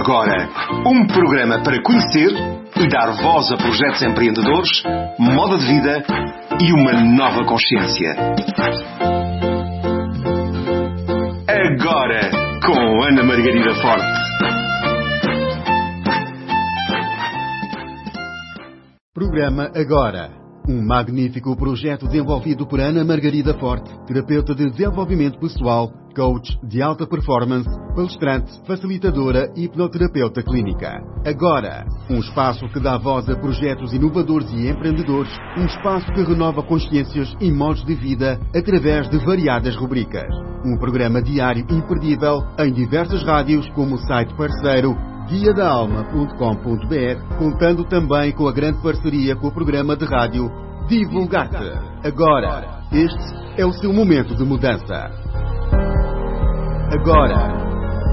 Agora, um programa para conhecer e dar voz a projetos empreendedores, moda de vida e uma nova consciência. Agora, com Ana Margarida Forte. Programa Agora. Um magnífico projeto desenvolvido por Ana Margarida Forte, terapeuta de desenvolvimento pessoal, coach de alta performance, palestrante, facilitadora e hipnoterapeuta clínica. Agora, um espaço que dá voz a projetos inovadores e empreendedores, um espaço que renova consciências e modos de vida através de variadas rubricas. Um programa diário imperdível em diversas rádios como o site parceiro guiadaalma.com.br, contando também com a grande parceria com o programa de rádio Divulgar-te. Agora, este é o seu momento de mudança. Agora.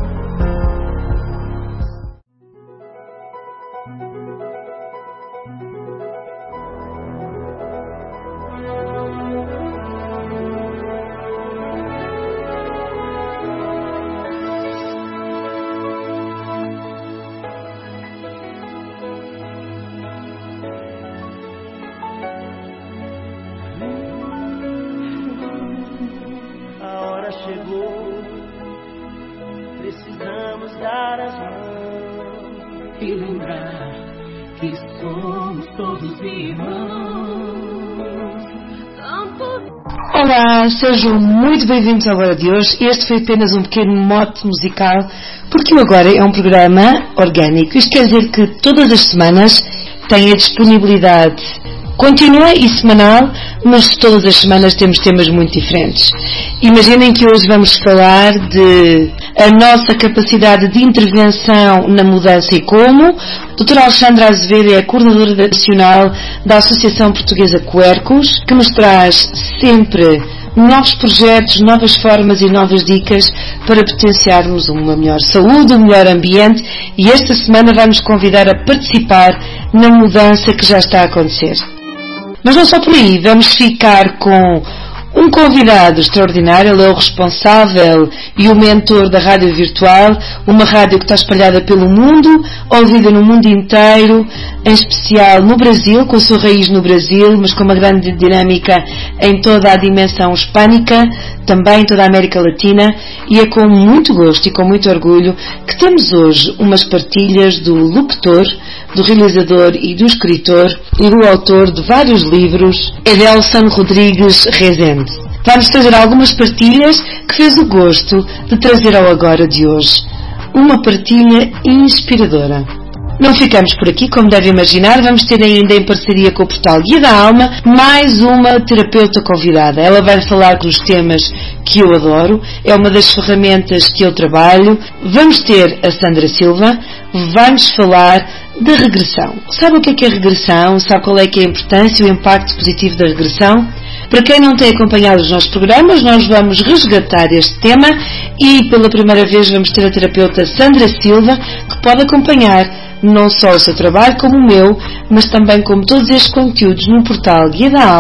Olá, sejam muito bem-vindos ao Agora de hoje. Este foi apenas um pequeno mote musical, porque o Agora é um programa orgânico. Isto quer dizer que todas as semanas tem a disponibilidade contínua e semanal, mas todas as semanas temos temas muito diferentes. Imaginem que hoje vamos falar de a nossa capacidade de intervenção na mudança e como. A doutora Alexandra Azevedo é a coordenadora nacional da Associação Portuguesa Quercus, que nos traz sempre novos projetos, novas formas e novas dicas para potenciarmos uma melhor saúde, um melhor ambiente, e esta semana vai-nos convidar a participar na mudança que já está a acontecer. Mas não só por aí, vamos ficar com um convidado extraordinário. Ele é o responsável e o mentor da Rádio Virtual, uma rádio que está espalhada pelo mundo, ouvida no mundo inteiro, em especial no Brasil, com a sua raiz no Brasil, mas com uma grande dinâmica em toda a dimensão hispânica, também em toda a América Latina, e é com muito gosto e com muito orgulho que temos hoje umas partilhas do locutor, do realizador e do escritor e do autor de vários livros, Edelson Rodrigues Rezende. Vai-nos trazer algumas partilhas que fez o gosto de trazer ao Agora de hoje. Uma partilha inspiradora. Não ficamos por aqui, como deve imaginar, vamos ter ainda em parceria com o portal Guia da Alma mais uma terapeuta convidada. Ela vai falar dos temas que eu adoro, é uma das ferramentas que eu trabalho. Vamos ter a Sandra Silva, vai-nos falar da regressão. Sabe o que é regressão? Sabe qual é que é a importância e o impacto positivo da regressão? Para quem não tem acompanhado os nossos programas, nós vamos resgatar este tema e pela primeira vez vamos ter a terapeuta Sandra Silva, que pode acompanhar não só o seu trabalho como o meu, mas também como todos estes conteúdos no portal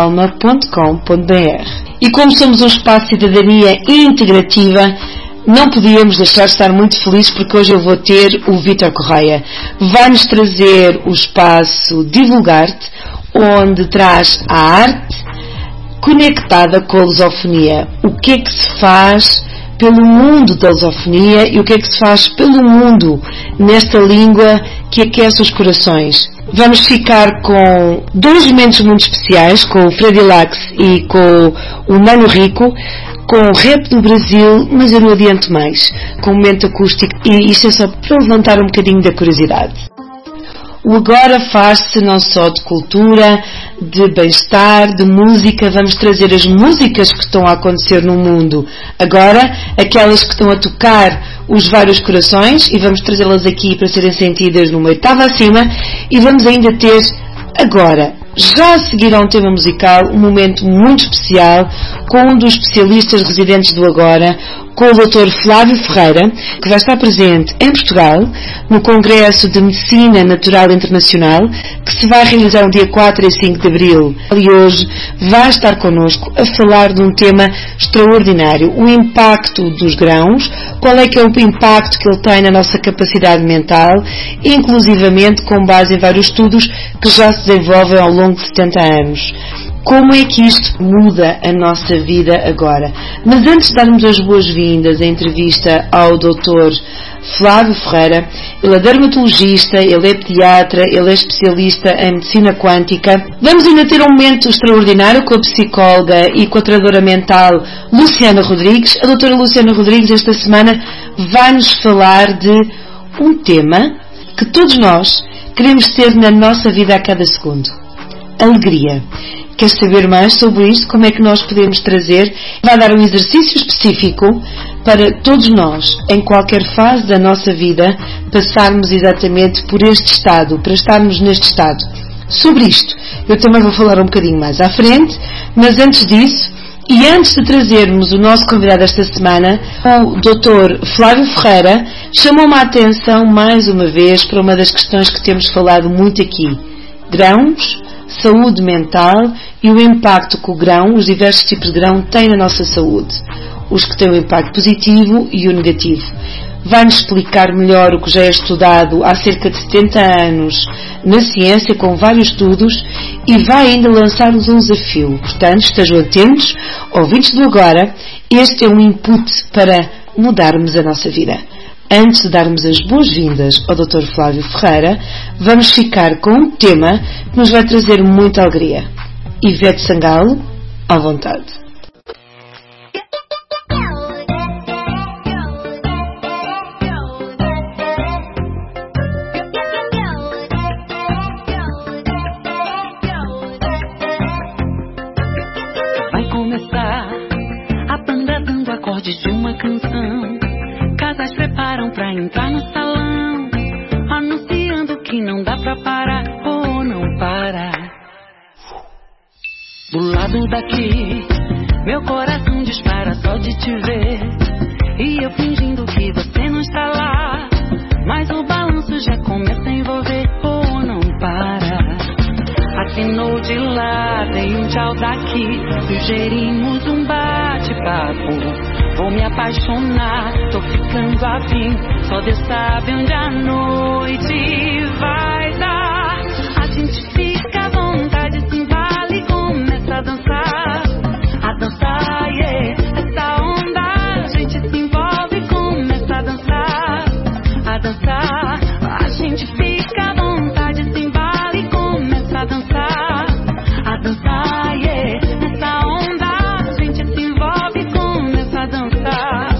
guiadaalma.com.br. E como somos um espaço de cidadania integrativa, não podíamos deixar de estar muito felizes porque hoje eu vou ter o Vítor Correia. Vai-nos trazer o espaço Divulgar-te, onde traz a arte conectada com a lusofonia. O que é que se faz pelo mundo da lusofonia e o que é que se faz pelo mundo nesta língua que aquece os corações. Vamos ficar com dois momentos muito especiais, com o Freddy Lax e com o Mano Rico, com o rap do Brasil, mas eu não adianto mais, com um momento acústico, e isto é só para levantar um bocadinho da curiosidade. O Agora faz-se não só de cultura, de bem-estar, de música. Vamos trazer as músicas que estão a acontecer no mundo agora, aquelas que estão a tocar os vários corações, e vamos trazê-las aqui para serem sentidas numa oitava acima, e vamos ainda ter agora, já a seguir a um tema musical, um momento muito especial com um dos especialistas residentes do Agora, com o Dr. Flávio Ferreira, que vai estar presente em Portugal no Congresso de Medicina Natural Internacional, que se vai realizar no dia 4 e 5 de Abril. E hoje vai estar connosco a falar de um tema extraordinário, o impacto dos grãos, qual é que é o impacto que ele tem na nossa capacidade mental, inclusivamente com base em vários estudos que já se desenvolvem ao longo de 70 anos. Como é que isto muda a nossa vida agora? Mas antes de darmos as boas-vindas à entrevista ao Dr. Flávio Ferreira, ele é dermatologista, ele é pediatra, ele é especialista em medicina quântica. Vamos ainda ter um momento extraordinário com a psicóloga e com a treinadora mental Luciana Rodrigues. A doutora Luciana Rodrigues esta semana vai-nos falar de um tema que todos nós queremos ter na nossa vida a cada segundo. Alegria. Queres saber mais sobre isto? Como é que nós podemos trazer? Vai dar um exercício específico para todos nós, em qualquer fase da nossa vida, passarmos exatamente por este estado, para estarmos neste estado. Sobre isto, eu também vou falar um bocadinho mais à frente, mas antes disso, e antes de trazermos o nosso convidado esta semana, o Dr. Flávio Ferreira chamou-me a atenção mais uma vez para uma das questões que temos falado muito aqui. Grãos, saúde mental e o impacto que o grão, os diversos tipos de grão, têm na nossa saúde. Os que têm o impacto positivo e o negativo. Vai-nos explicar melhor o que já é estudado há cerca de 70 anos na ciência, com vários estudos, e vai ainda lançar-nos um desafio. Portanto, estejam atentos, ouvintes do agora, este é um input para mudarmos a nossa vida. Antes de darmos as boas-vindas ao Dr. Flávio Ferreira, vamos ficar com um tema que nos vai trazer muita alegria. Ivete Sangalo, à vontade. Vai começar a banda dando acordes de uma canção. Casais preparam pra entrar no salão, anunciando que não dá pra parar ou não parar. Do lado daqui, meu coração dispara só de te ver, e eu fingindo que você não está lá, mas o balanço já começa a envolver ou não para. Assinou de lá, dei um tchau daqui, sugerimos um bate-papo. Vou me apaixonar, tô ficando afim, só Deus sabe onde a noite vai dar. A gente fica à vontade, se embala e começa a dançar, yeah. Essa onda, a gente se envolve e começa a dançar, a gente fica à vontade, se embala e começa a dançar, yeah. Essa onda, a gente se envolve e começa a dançar.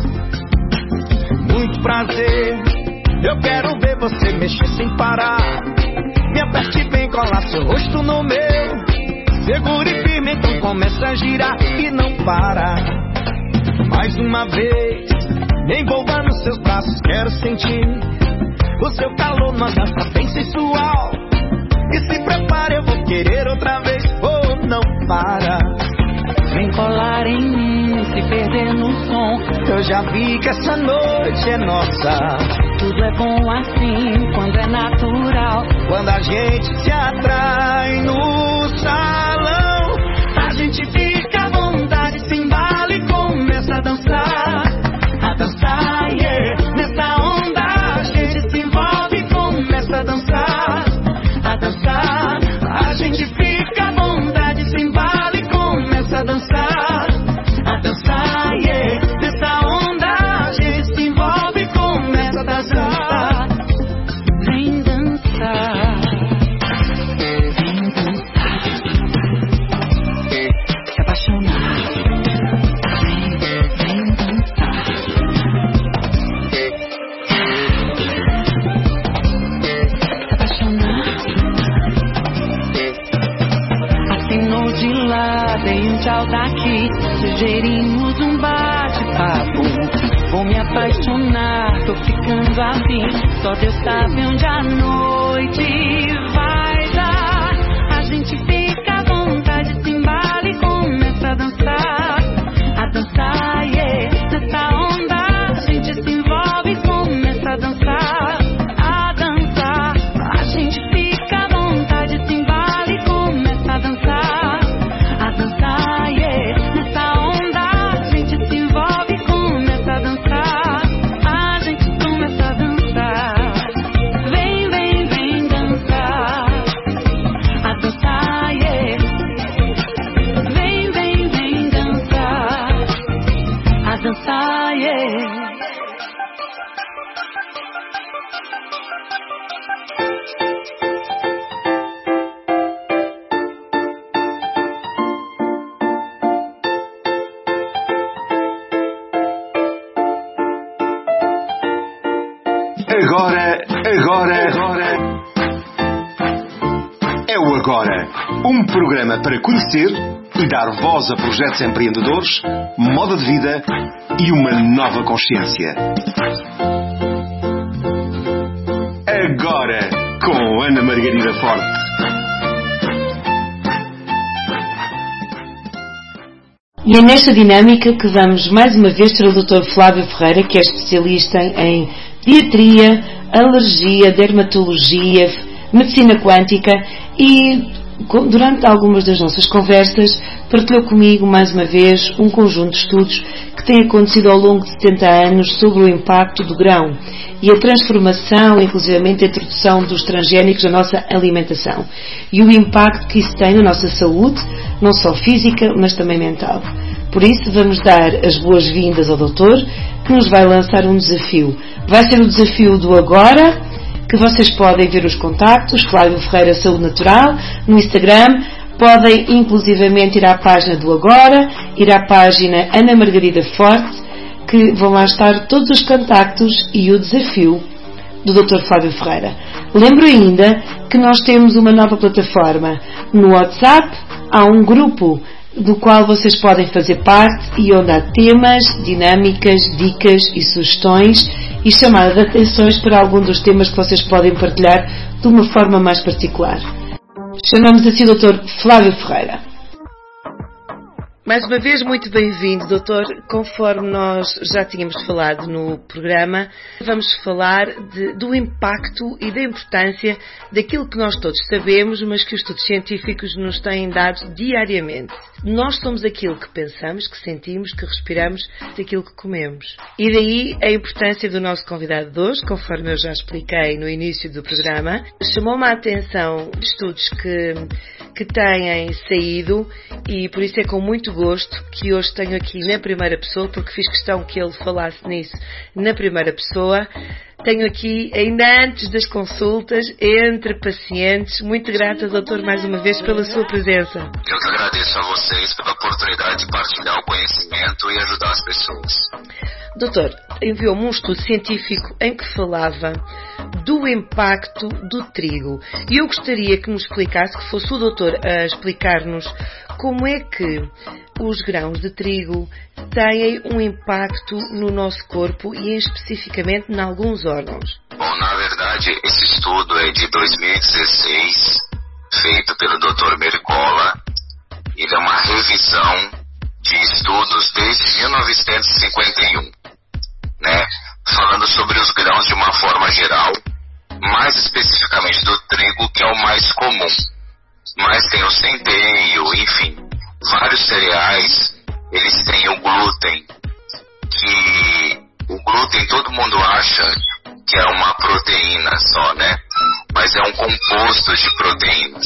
Muito prazer, eu quero ver você mexer sem parar. Me aperte bem, cola seu rosto no meu, segure firme, então começa a girar e não para. Mais uma vez, me envolva nos seus braços, quero sentir o seu calor numa dança bem sensual. E se prepare, eu vou querer outra vez, oh, não para. Vem colar em mim, se perder no som, eu já vi que essa noite é nossa. Tudo é bom assim, quando é natural, quando a gente se atrai no salão. a gente fica à vontade, se embala e começa a dançar, yeah. Nessa onda a gente se envolve e começa a dançar, a gente fica à vontade, se embala e começa a dançar, yeah. Nessa onda a gente se envolve e começa a dançar. Vem dançar, se apaixonar. Vem dançar, se apaixonar. Assinou de lá, dei um tchau daqui, sugerimos um bate-papo. Vou me apaixonar, tô ficando afim, só Deus sabe onde a noite vai dar. A gente fica à vontade, se embala e começa a dançar, yeah. Nessa onda a gente se envolve e começa a dançar, a gente fica à vontade, se embala e começa a dançar, yeah. Nessa onda a gente se envolve e começa a dançar, Agora. É o Agora, um programa para conhecer e dar voz a projetos empreendedores, moda de vida e uma nova consciência. Agora, com Ana Margarida Forte. E é nesta dinâmica que vamos mais uma vez ter o Dr. Flávio Ferreira, que é especialista em pediatria, alergia, dermatologia, medicina quântica e durante algumas das nossas conversas partilhou comigo mais uma vez um conjunto de estudos que têm acontecido ao longo de 70 anos sobre o impacto do grão e a transformação, inclusivamente a introdução dos transgénicos na nossa alimentação e o impacto que isso tem na nossa saúde, não só física, mas também mental. Por isso vamos dar as boas-vindas ao doutor, que nos vai lançar um desafio. Vai ser o desafio do Agora, que vocês podem ver os contactos, Flávio Ferreira Saúde Natural, no Instagram, podem inclusivamente ir à página do Agora, ir à página Ana Margarida Forte, que vão lá estar todos os contactos e o desafio do Dr. Flávio Ferreira. Lembro ainda que nós temos uma nova plataforma. No WhatsApp há um grupo do qual vocês podem fazer parte e onde há temas, dinâmicas, dicas e sugestões e chamada de atenções para algum dos temas que vocês podem partilhar de uma forma mais particular. Chamamos assim o Dr. Flávio Ferreira. Mais uma vez, muito bem-vindo, doutor. Conforme nós já tínhamos falado no programa, vamos falar do impacto e da importância daquilo que nós todos sabemos, mas que os estudos científicos nos têm dado diariamente. Nós somos aquilo que pensamos, que sentimos, que respiramos, daquilo que comemos. E daí a importância do nosso convidado de hoje, conforme eu já expliquei no início do programa, chamou-me a atenção de estudos que têm saído e por isso é com muito gosto que hoje tenho aqui na primeira pessoa, porque fiz questão que ele falasse nisso na primeira pessoa. Tenho aqui, ainda antes das consultas, entre pacientes, muito grata, doutor, mais uma vez pela sua presença. Eu que agradeço a vocês pela oportunidade de partilhar o conhecimento e ajudar as pessoas. Doutor, enviou-me um estudo científico em que falava do impacto do trigo. E eu gostaria que nos explicasse, que fosse o doutor a explicar-nos como é que os grãos de trigo têm um impacto no nosso corpo e especificamente em alguns órgãos. Bom, na verdade, esse estudo é de 2016, feito pelo Dr. Mercola. Ele é uma revisão de estudos desde 1951, né? Falando sobre os grãos de uma forma geral, mais especificamente do trigo, que é o mais comum. Mas tem o centeio, enfim, vários cereais, eles têm o glúten, que o glúten todo mundo acha que é uma proteína só, né? Mas é um composto de proteínas.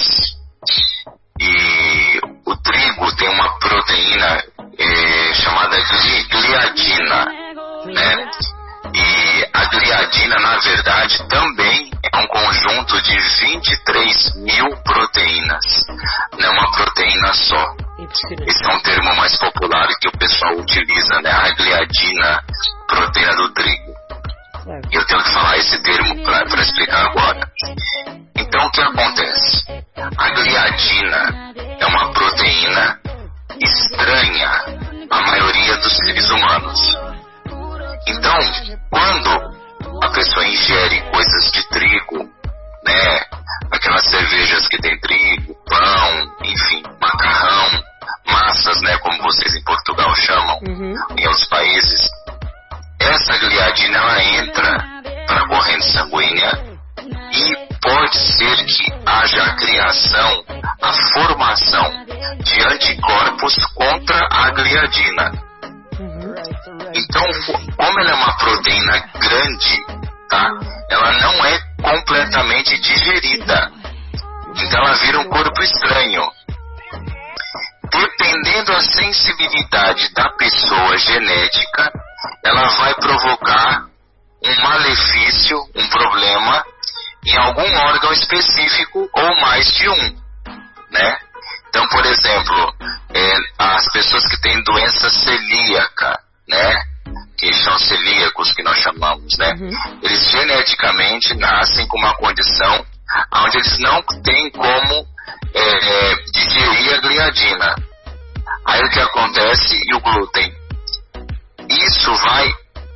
E o trigo tem uma proteína chamada gliadina, né? E a gliadina, na verdade, também é um conjunto de 23 mil proteínas. Não é uma proteína só. Esse é um termo mais popular que o pessoal utiliza, né? A gliadina, proteína do trigo. Eu tenho que falar esse termo para explicar agora. Então, o que acontece? A gliadina é uma proteína estranha à maioria dos seres humanos. Então, quando a pessoa ingere coisas de trigo, né, aquelas cervejas que tem trigo, pão, enfim, macarrão, massas, né, como vocês em Portugal chamam, em outros países, essa gliadina ela entra para a corrente sanguínea e pode ser que haja a criação, a formação de anticorpos contra a gliadina. Então, como ela é uma proteína grande, tá? Ela não é completamente digerida. Então ela vira um corpo estranho. Dependendo da sensibilidade da pessoa genética, ela vai provocar um malefício, um problema em algum órgão específico ou mais de um, né? Então, por exemplo, as pessoas que têm doença celíaca, né? Que são celíacos, que nós chamamos, né? Eles geneticamente nascem com uma condição onde eles não têm como digerir a gliadina. Aí o que acontece? E o glúten? Isso vai,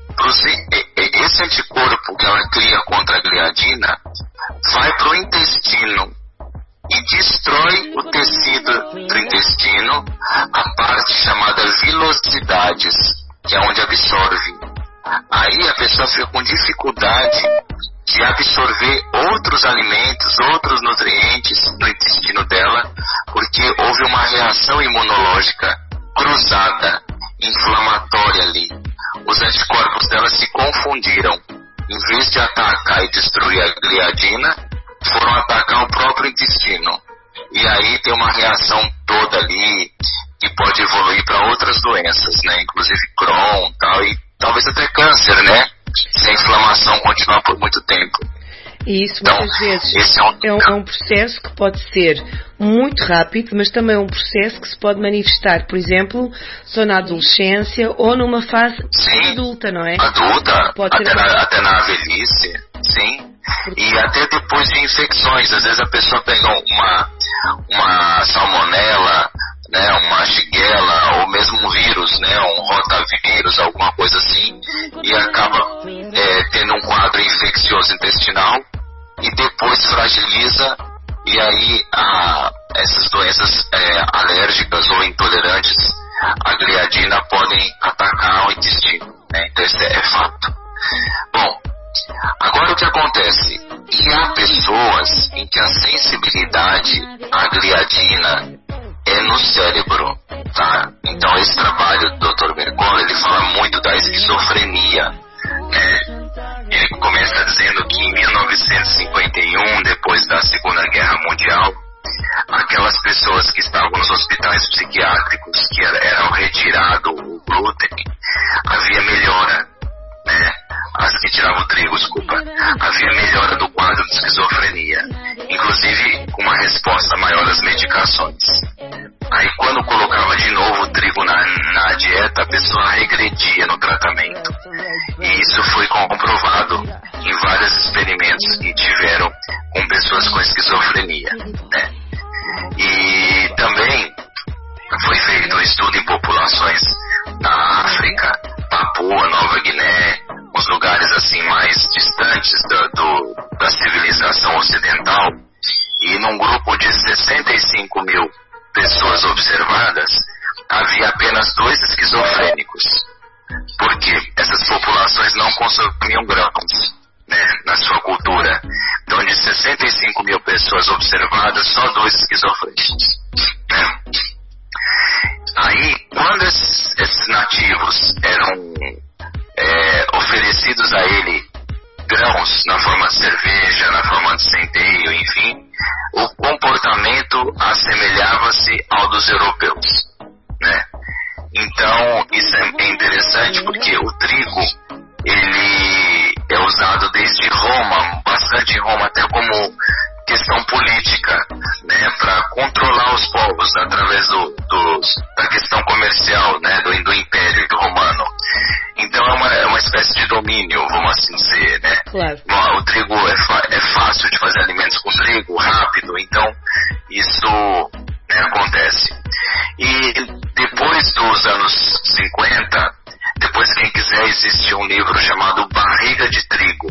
esse anticorpo que ela cria contra a gliadina vai para o intestino e destrói o tecido do intestino, a parte chamada vilosidades, que é onde absorve. Aí a pessoa fica com dificuldade de absorver outros alimentos, outros nutrientes no intestino dela, porque houve uma reação imunológica cruzada, inflamatória ali. Os anticorpos dela se confundiram. Em vez de atacar e destruir a gliadina, foram atacar o próprio intestino. E aí tem uma reação toda ali que pode evoluir para outras doenças, né? Inclusive Crohn tal, e talvez até câncer, né? Se a inflamação continuar por muito tempo. E isso muitas vezes é um processo que pode ser muito rápido, mas também é um processo que se pode manifestar, por exemplo, só na adolescência ou numa fase adulta, não é? Adulta, até na velhice, sim. E até depois de infecções, às vezes a pessoa pega uma salmonela, né, uma shigella, ou mesmo um vírus, né, um rotavírus, alguma coisa assim, e acaba tendo um quadro infeccioso intestinal e depois fragiliza, e aí essas doenças alérgicas ou intolerantes à gliadina podem atacar o intestino, né? Então isso é fato. Bom, agora o que acontece? E há pessoas em que a sensibilidade à gliadina é no cérebro, tá? Então esse trabalho do Dr. Mercola, ele fala muito da esquizofrenia, né? Ele começa dizendo que em 1951, depois da Segunda Guerra Mundial, aquelas pessoas que estavam nos hospitais psiquiátricos, que eram retirado o glúten, havia melhora, né? As que tiravam o trigo, desculpa, havia melhora do quadro de esquizofrenia, inclusive com uma resposta maior às medicações. Aí quando colocava de novo o trigo na dieta, a pessoa regredia no tratamento. E isso foi comprovado em vários experimentos que tiveram com pessoas com esquizofrenia, né? E também foi feito um estudo em populações na África, Papua, Nova Guiné, os lugares assim mais distantes da civilização ocidental, e num grupo de 65 mil pessoas observadas, havia apenas 2 esquizofrênicos, porque essas populações não consumiam grãos, né, na sua cultura. Então, de 65 mil pessoas observadas, só 2 esquizofrênicos, né? Aí, quando esses nativos eram oferecidos a ele grãos na forma de cerveja, na forma de centeio, enfim, o comportamento assemelhava-se ao dos europeus, né? Então, isso é interessante porque o trigo, ele é usado desde Roma, bastante em Roma, até como questão política, né, para controlar os povos através da questão comercial, né, do Império Romano. Então é uma espécie de domínio, vamos assim dizer, né? Claro. O trigo é fácil de fazer alimentos com trigo, rápido, então isso, né, acontece. E depois dos anos 50, depois quem quiser, existe um livro chamado Barriga de Trigo.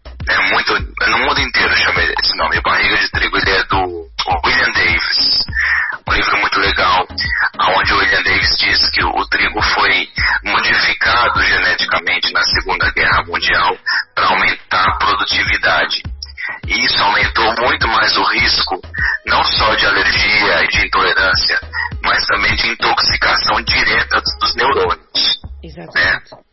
No mundo inteiro chama esse nome, Barriga de Trigo. Ele é do William Davis, um livro muito legal, onde o William Davis diz que o trigo foi modificado geneticamente na Segunda Guerra Mundial para aumentar a produtividade. E isso aumentou muito mais o risco, não só de alergia e de intolerância, mas também de intoxicação direta dos neurônios. Exatamente. Né?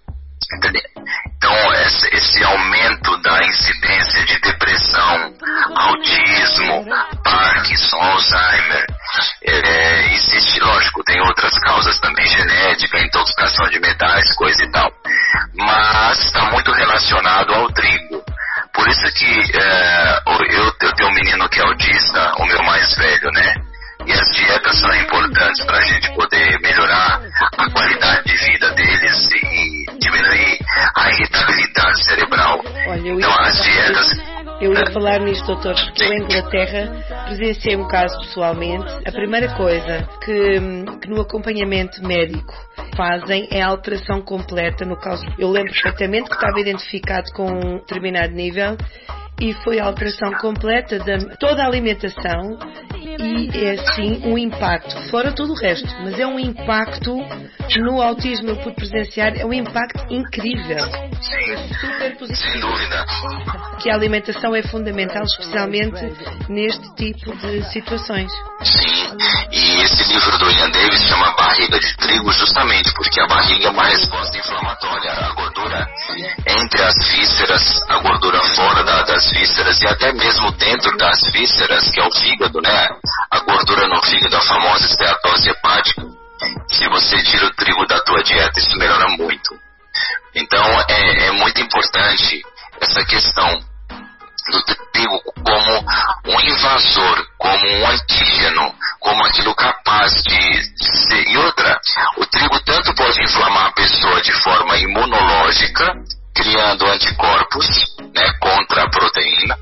Então, esse aumento da incidência de depressão, autismo, Parkinson, Alzheimer, existe, lógico, tem outras causas também, genética, intoxicação de metais, coisa e tal, mas está muito relacionado ao trigo. Por isso que eu tenho um menino que é autista, o meu mais velho, né? E as dietas são importantes para a gente poder melhorar a qualidade de vida deles e diminuir a irritabilidade cerebral Olha, Então as dietas... Eu ia falar nisto, doutor, porque eu em Inglaterra presenciei um caso pessoalmente. A primeira coisa que no acompanhamento médico fazem é a alteração completa no caso. Eu lembro perfeitamente que estava identificado com um determinado nível e foi a alteração completa de toda a alimentação e é assim um impacto, fora todo o resto, mas é um impacto no autismo, eu pude presenciar, é um impacto incrível, super positivo. Sem dúvida. Que a alimentação é fundamental, especialmente neste tipo de situações. Sim, e esse livro do Ian Davis chama Barriga de Trigo justamente porque a barriga é uma resposta inflamatória. A gordura entre as vísceras, a gordura fora das vísceras e até mesmo dentro das vísceras, que é o fígado, né? A gordura no fígado, a famosa esteatose hepática. Se você tira o trigo da tua dieta, isso melhora muito. Então é muito importante essa questão do trigo como um invasor, como um antígeno, como aquilo capaz de ser. E outra, o trigo tanto pode inflamar a pessoa de forma imunológica, criando anticorpos, né, contra a proteína,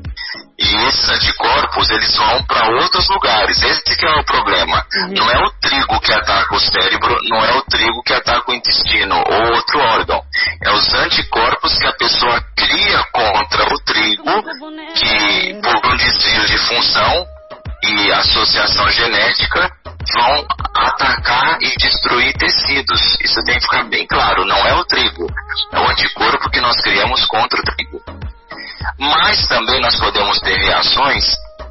e esses anticorpos eles vão para outros lugares. Esse que é o problema. Não é o trigo que ataca o cérebro, não é o trigo que ataca o intestino ou outro órgão. É os anticorpos que a pessoa cria contra o trigo, que por um desvio de função e associação genética vão atacar e destruir tecidos. Isso tem que ficar bem claro. Não é o trigo, é o anticorpo que nós criamos contra o trigo. Mas também nós podemos ter reações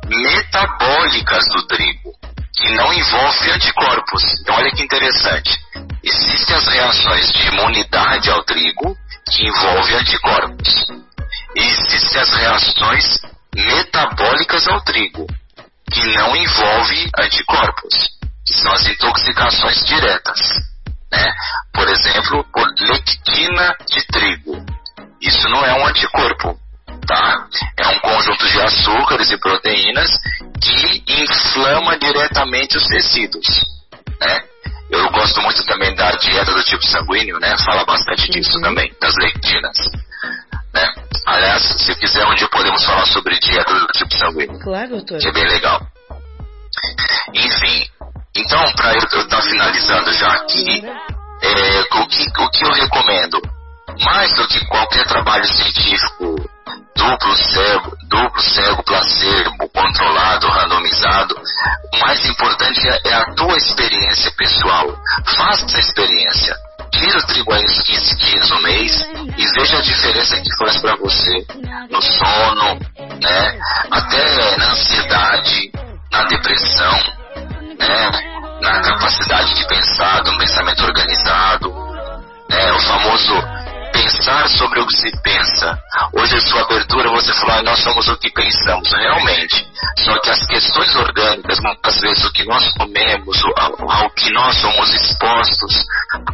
metabólicas do trigo, que não envolvem anticorpos. Então olha que interessante. Existem as reações de imunidade ao trigo, que envolvem anticorpos. E existem as reações metabólicas ao trigo, que não envolvem anticorpos, que são as intoxicações diretas, né? Por exemplo, por lectina de trigo. Isso não é um anticorpo, tá? É um conjunto de açúcares e proteínas que inflama diretamente os tecidos, né? Eu gosto muito também da dieta do tipo sanguíneo, né? Fala bastante disso também, das lectinas, né? Aliás, se quiser, um dia podemos falar sobre dieta do tipo sanguíneo. Claro, doutor. Que é bem legal. Enfim, então, para eu estar finalizando já aqui, o que eu recomendo? Mais do que qualquer trabalho científico duplo cego, placebo, controlado, randomizado, o mais importante é a tua experiência pessoal. Faça essa experiência. Tira o trigo aí uns 15 dias no mês e veja a diferença que faz para você no sono, né? Até na ansiedade, na depressão, né? Na capacidade de pensar, de um pensamento organizado, né? O famoso pensar sobre o que se pensa. Hoje, em sua abertura, você falou, nós somos o que pensamos, realmente. Só que as questões orgânicas, muitas vezes o que nós comemos, ao que nós somos expostos,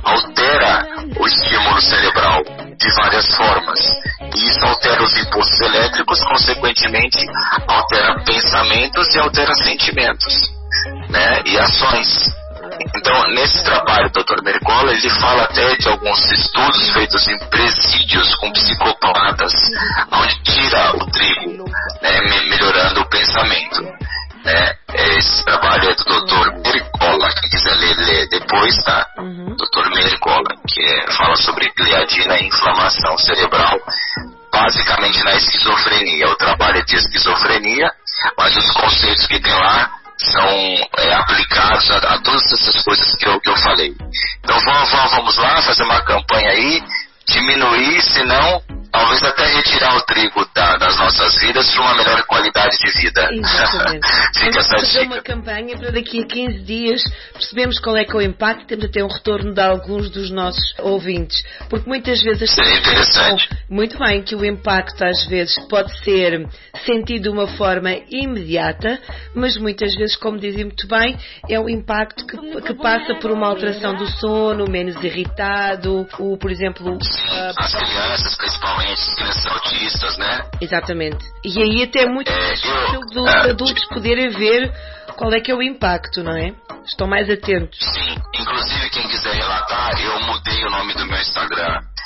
altera o estímulo cerebral de várias formas. E isso altera os impulsos elétricos, consequentemente, altera pensamentos e altera sentimentos, né? E ações. Então, nesse trabalho do Dr. Mercola, ele fala até de alguns estudos feitos em presídios com psicopatas, onde tira o trigo, né, melhorando o pensamento, né? Esse trabalho é do Dr. Mercola, quem quiser ler depois, tá? Dr. Mercola, que fala sobre gliadina e inflamação cerebral, basicamente na esquizofrenia. O trabalho é de esquizofrenia, mas os conceitos que tem lá são aplicados a todas essas coisas que eu falei. Então vamos lá fazer uma campanha aí, diminuir, senão talvez até retirar o trigo das nossas vidas para uma melhor qualidade de vida. Exatamente. Fica essa Vamos fazer dica. uma campanha para daqui a 15 dias percebemos qual é que é o impacto e temos até um retorno de alguns dos nossos ouvintes, porque muitas vezes as pessoas pensam muito bem que o impacto às vezes pode ser sentido de uma forma imediata, mas muitas vezes, como dizia muito bem, é um impacto que passa por uma alteração do sono, menos irritado, por exemplo... As crianças, principalmente, as crianças autistas, né? Exatamente. E aí até é muito difícil dos adultos poderem ver qual é que é o impacto, não é? Estão mais atentos. Sim, inclusive quem quiser relatar, eu mudei o nome do meu Instagram.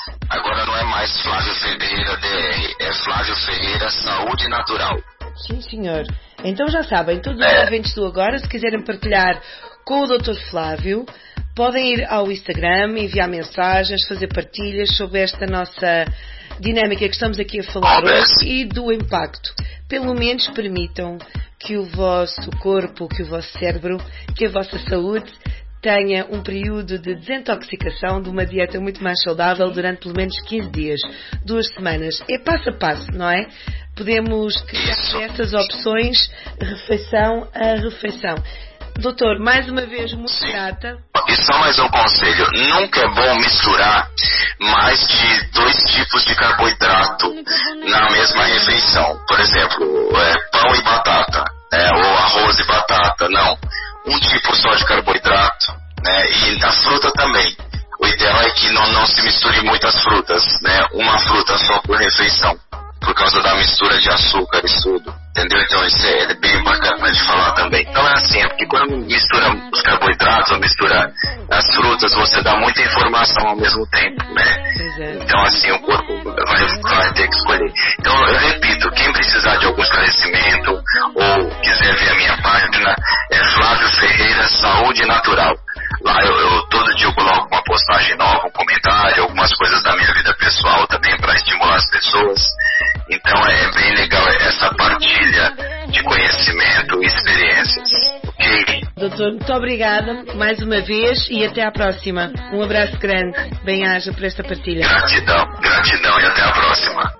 Agora não é mais Flávio Ferreira DR, é Flávio Ferreira Saúde Natural. Sim, senhor. Então já sabem, todos os eventos do Agora, se quiserem partilhar com o Dr. Flávio, podem ir ao Instagram, enviar mensagens, fazer partilhas sobre esta nossa dinâmica que estamos aqui a falar hoje e do impacto. Pelo menos permitam que o vosso corpo, que o vosso cérebro, que a vossa saúde tenha um período de desintoxicação de uma dieta muito mais saudável durante pelo menos 15 dias, 2 semanas. É passo a passo, não é? Podemos criar essas opções, refeição a refeição. Doutor, mais uma vez, muito grata. E só mais um conselho, nunca é bom misturar mais de 2 tipos de carboidrato na mesma refeição. Por exemplo, pão e batata, ou arroz e batata, não. Um tipo só de carboidrato, né? E a fruta também. O ideal é que não se misture muitas frutas, né? Uma fruta só por refeição, por causa da mistura de açúcar e tudo, entendeu? Então isso é bem bacana de falar também. Então é assim, é porque quando mistura os carboidratos ou mistura as frutas, você dá muita informação ao mesmo tempo, né? Então assim, o corpo vai ter que escolher. Então eu repito, quem precisar de algum esclarecimento ou quiser ver a minha página, é Flávio Ferreira Saúde Natural. Lá eu todo dia eu coloco uma postagem nova, um comentário, algumas coisas da minha vida pessoal também para estimular as pessoas. Então é bem legal essa partilha de conhecimento e experiências. Ok? Doutor, muito obrigada mais uma vez e até à próxima. Um abraço grande. Bem-aja por esta partilha. Gratidão e até a próxima.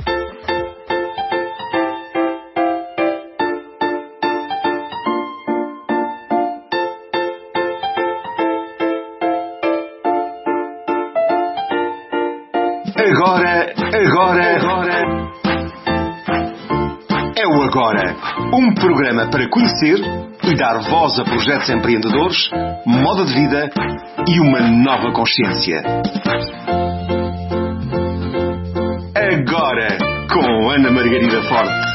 Agora. É o Agora, um programa para conhecer e dar voz a projetos empreendedores, moda de vida e uma nova consciência. Agora, com Ana Margarida Forte.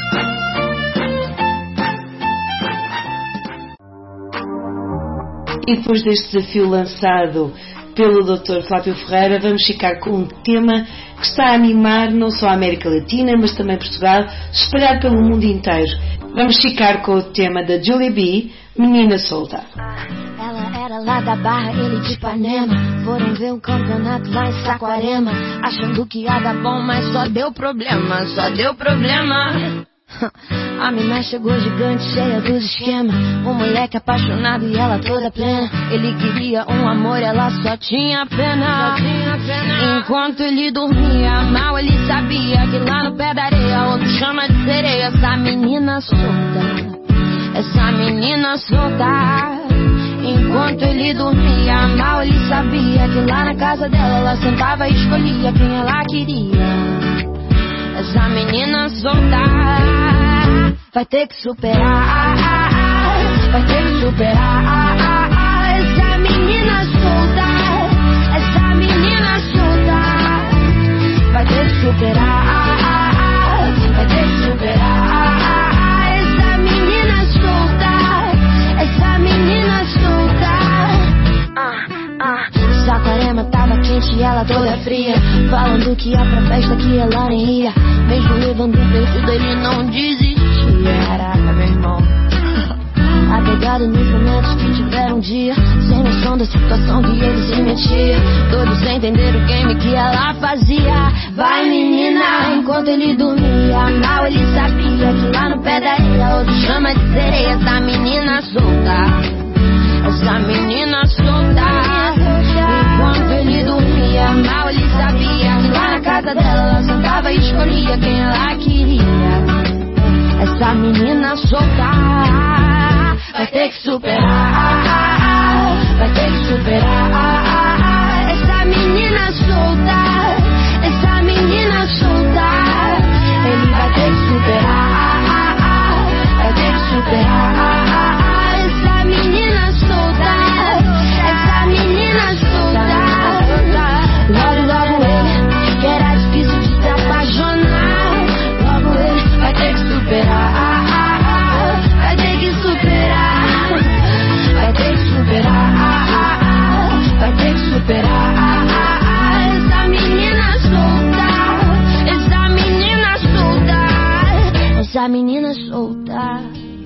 E depois deste desafio lançado pelo Dr. Flávio Ferreira, vamos ficar com um tema que está a animar não só a América Latina, mas também Portugal, espalhado pelo mundo inteiro. Vamos ficar com o tema da Julie B, Menina Solta. Ela era lá da Barra, ele de Ipanema. Foram ver um campeonato lá em Saquarema, achando que ia dar bom, mas só deu problema. A mina chegou gigante, cheia dos esquemas. Um moleque apaixonado e ela toda plena. Ele queria um amor, ela só tinha pena. Enquanto ele dormia mal, ele sabia que lá no pé da areia outro chama de sereia. Essa menina solta. Enquanto ele dormia mal, ele sabia que lá na casa dela ela sentava e escolhia quem ela queria. Essa menina solta vai ter que superar. Essa menina solta vai ter que superar. Essa menina solta. Saquarema tava quente e ela toda fria, falando que ia pra festa que ela nem ia. Mesmo levando tudo, ele não desistia. Caraca, meu irmão. Apegado nos momentos que tiveram um dia, sem noção da situação que ele se metia. Todos sem entender o game que ela fazia. Vai menina, enquanto ele dormia mal, ele sabia que lá no pé da areia outro chama de sereia. Essa menina solta. Enquanto ele dormia mal, ele sabia que lá na casa dela ela sentava e escolhia quem ela queria. Essa menina solta vai ter que superar. Essa menina solta, ele vai ter que superar. Essa menina solta. Logo ele, que era difícil de se apaixonar. Logo ele vai ter que superar. Vai ter que superar. a menina soltar.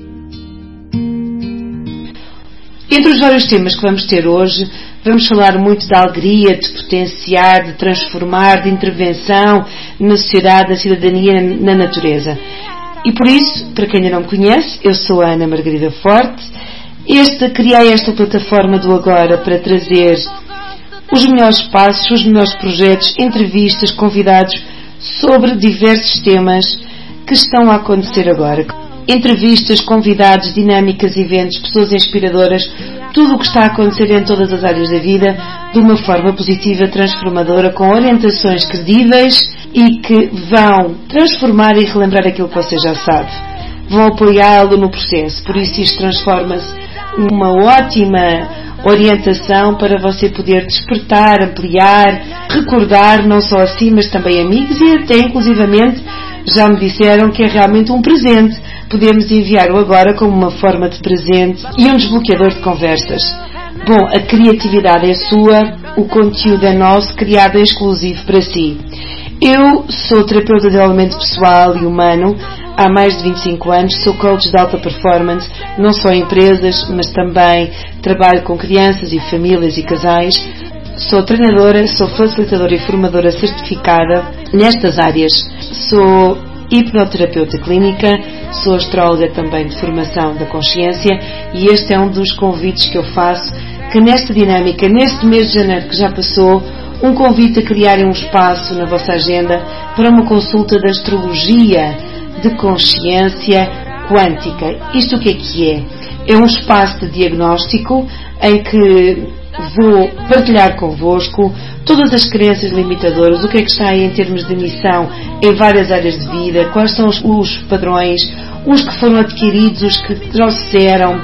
Entre os vários temas que vamos ter hoje, vamos falar muito da alegria, de potenciar, de transformar, de intervenção na sociedade, na cidadania, na natureza. E por isso, para quem ainda não me conhece, eu sou a Ana Margarida Forte. Criei esta plataforma do Agora para trazer os melhores passos, os melhores projetos, entrevistas, convidados sobre diversos temas que estão a acontecer agora. Entrevistas, convidados, dinâmicas, eventos, pessoas inspiradoras, tudo o que está a acontecer em todas as áreas da vida de uma forma positiva, transformadora, com orientações credíveis e que vão transformar e relembrar aquilo que você já sabe. Vão apoiá-lo no processo. Por isso isto transforma-se numa ótima orientação para você poder despertar, ampliar, recordar não só a si, mas também amigos e até inclusivamente já me disseram que é realmente um presente. Podemos enviar-o agora como uma forma de presente e um desbloqueador de conversas. Bom, a criatividade é sua, o conteúdo é nosso, criado exclusivo para si. Eu sou terapeuta de desenvolvimento pessoal e humano há mais de 25 anos, sou coach de alta performance, não só em empresas, mas também trabalho com crianças e famílias e casais. Sou treinadora, sou facilitadora e formadora certificada nestas áreas. Sou hipnoterapeuta clínica, sou astróloga também de formação da consciência e este é um dos convites que eu faço, que nesta dinâmica, neste mês de janeiro que já passou, um convite a criarem um espaço na vossa agenda para uma consulta de astrologia de consciência quântica. Isto o que é? É um espaço de diagnóstico em que vou partilhar convosco todas as crenças limitadoras, o que é que está aí em termos de missão em várias áreas de vida, quais são os padrões, os que foram adquiridos, os que trouxeram,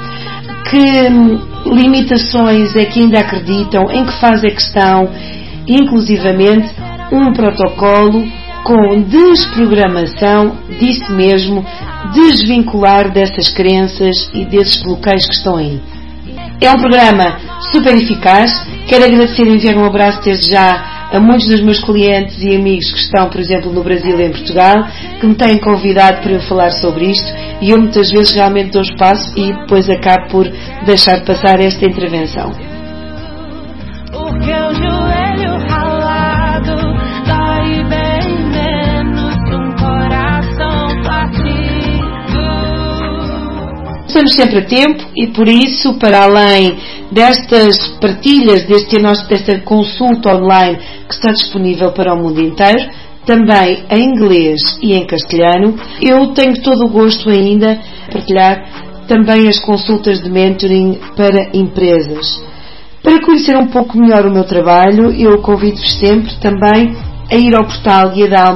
que limitações é que ainda acreditam, em que fase é que estão, inclusivamente um protocolo com desprogramação disso mesmo, desvincular dessas crenças e desses bloqueios que estão aí. É um programa super eficaz. Quero agradecer e enviar um abraço desde já a muitos dos meus clientes e amigos que estão, por exemplo, no Brasil e em Portugal, que me têm convidado para eu falar sobre isto e eu muitas vezes realmente dou espaço e depois acabo por deixar passar esta intervenção. Porque o joelho ralado dói bem menos que um coração partido. Estamos sempre a tempo e por isso, para além destas partilhas, desta consulta online que está disponível para o mundo inteiro, também em inglês e em castelhano, eu tenho todo o gosto ainda de partilhar também as consultas de mentoring para empresas. Para conhecer um pouco melhor o meu trabalho, eu convido-vos sempre também a ir ao portal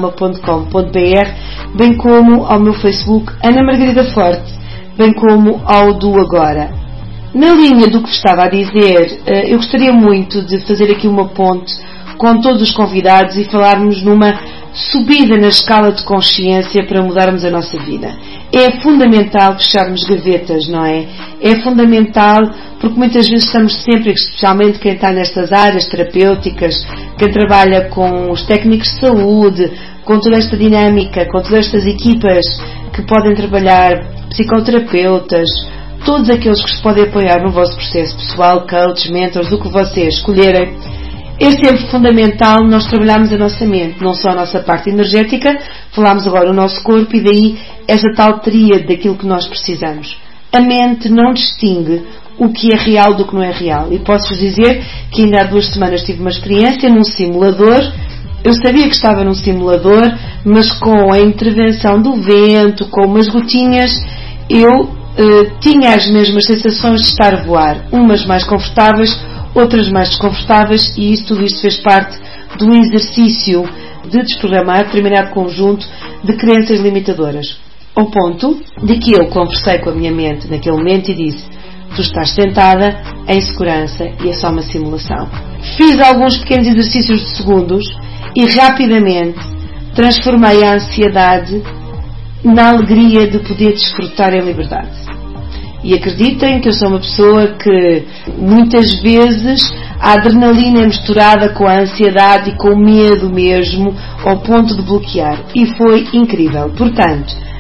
guiadaalma.com.br, bem como ao meu Facebook Ana Margarida Forte, bem como ao do Agora. Na linha do que vos estava a dizer, eu gostaria muito de fazer aqui uma ponte com todos os convidados e falarmos numa subida na escala de consciência para mudarmos a nossa vida. É fundamental fecharmos gavetas, não é? É fundamental porque muitas vezes estamos sempre, especialmente quem está nestas áreas terapêuticas, quem trabalha com os técnicos de saúde, com toda esta dinâmica, com todas estas equipas que podem trabalhar, psicoterapeutas, todos aqueles que se podem apoiar no vosso processo pessoal, coaches, mentors, o que vocês escolherem. É sempre fundamental nós trabalharmos a nossa mente, não só a nossa parte energética, falámos agora o nosso corpo e daí essa tal tríade daquilo que nós precisamos. A mente não distingue o que é real do que não é real. E posso-vos dizer que ainda há 2 semanas tive uma experiência num simulador. Eu sabia que estava num simulador, mas com a intervenção do vento, com umas gotinhas, eu tinha as mesmas sensações de estar a voar. Umas mais confortáveis, outras mais desconfortáveis, e tudo isto fez parte do exercício de desprogramar determinado conjunto de crenças limitadoras. Ao ponto de que eu conversei com a minha mente naquele momento e disse: tu estás sentada em segurança e é só uma simulação. Fiz alguns pequenos exercícios de segundos e rapidamente transformei a ansiedade na alegria de poder desfrutar em liberdade. E acreditem que eu sou uma pessoa que muitas vezes a adrenalina é misturada com a ansiedade e com o medo mesmo, ao ponto de bloquear. E foi incrível. Portanto,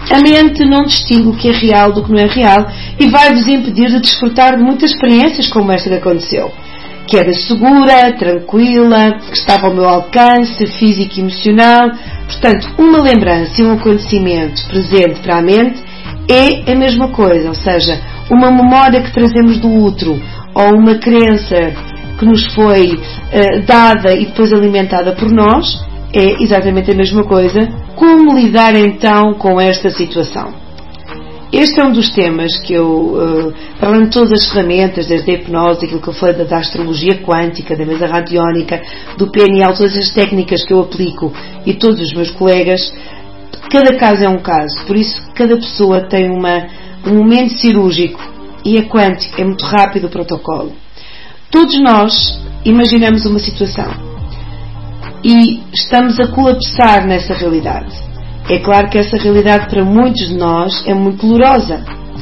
A mente não distingue o que é real do que não é real e vai-vos impedir de desfrutar de muitas experiências como esta que aconteceu, que era segura, tranquila, que estava ao meu alcance físico e emocional. Portanto, uma lembrança e um acontecimento presente para a mente é a mesma coisa, ou seja, uma memória que trazemos do outro ou uma crença que nos foi dada e depois alimentada por nós é exatamente a mesma coisa. Como lidar então com esta situação? Este é um dos temas que eu, para além de todas as ferramentas, desde a hipnose, aquilo que eu falei da astrologia quântica, da mesa radiónica, do PNL, todas as técnicas que eu aplico e todos os meus colegas, cada caso é um caso, por isso cada pessoa tem um momento cirúrgico e é quântico, é muito rápido o protocolo. Todos nós imaginamos uma situação e estamos a colapsar nessa realidade. É claro que essa realidade para muitos de nós é muito dolorosa.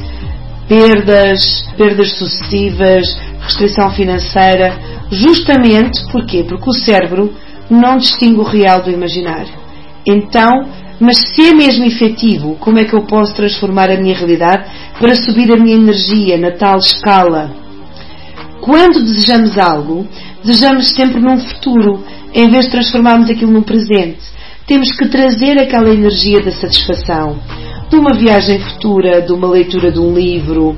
Perdas sucessivas, restrição financeira, justamente porquê? Porque o cérebro não distingue o real do imaginário. Então, mas se é mesmo efetivo, como é que eu posso transformar a minha realidade para subir a minha energia na tal escala? Quando desejamos algo, desejamos sempre num futuro, em vez de transformarmos aquilo num presente. Temos que trazer aquela energia da satisfação, de uma viagem futura, de uma leitura de um livro,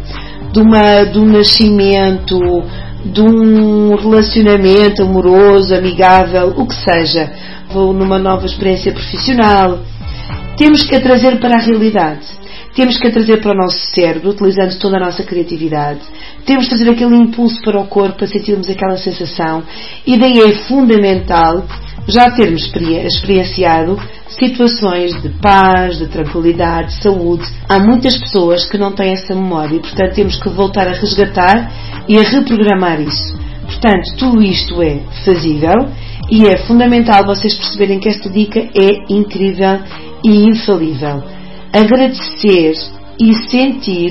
de um nascimento, de um relacionamento amoroso, amigável, o que seja, ou numa nova experiência profissional. Temos que a trazer para a realidade. Temos que a trazer para o nosso cérebro, utilizando toda a nossa criatividade. Temos que trazer aquele impulso para o corpo, para sentirmos aquela sensação. E daí é fundamental já termos experienciado situações de paz, de tranquilidade, de saúde. Há muitas pessoas que não têm essa memória e, portanto, temos que voltar a resgatar e a reprogramar isso. Portanto, tudo isto é fazível e é fundamental vocês perceberem que esta dica é incrível e infalível. Agradecer e sentir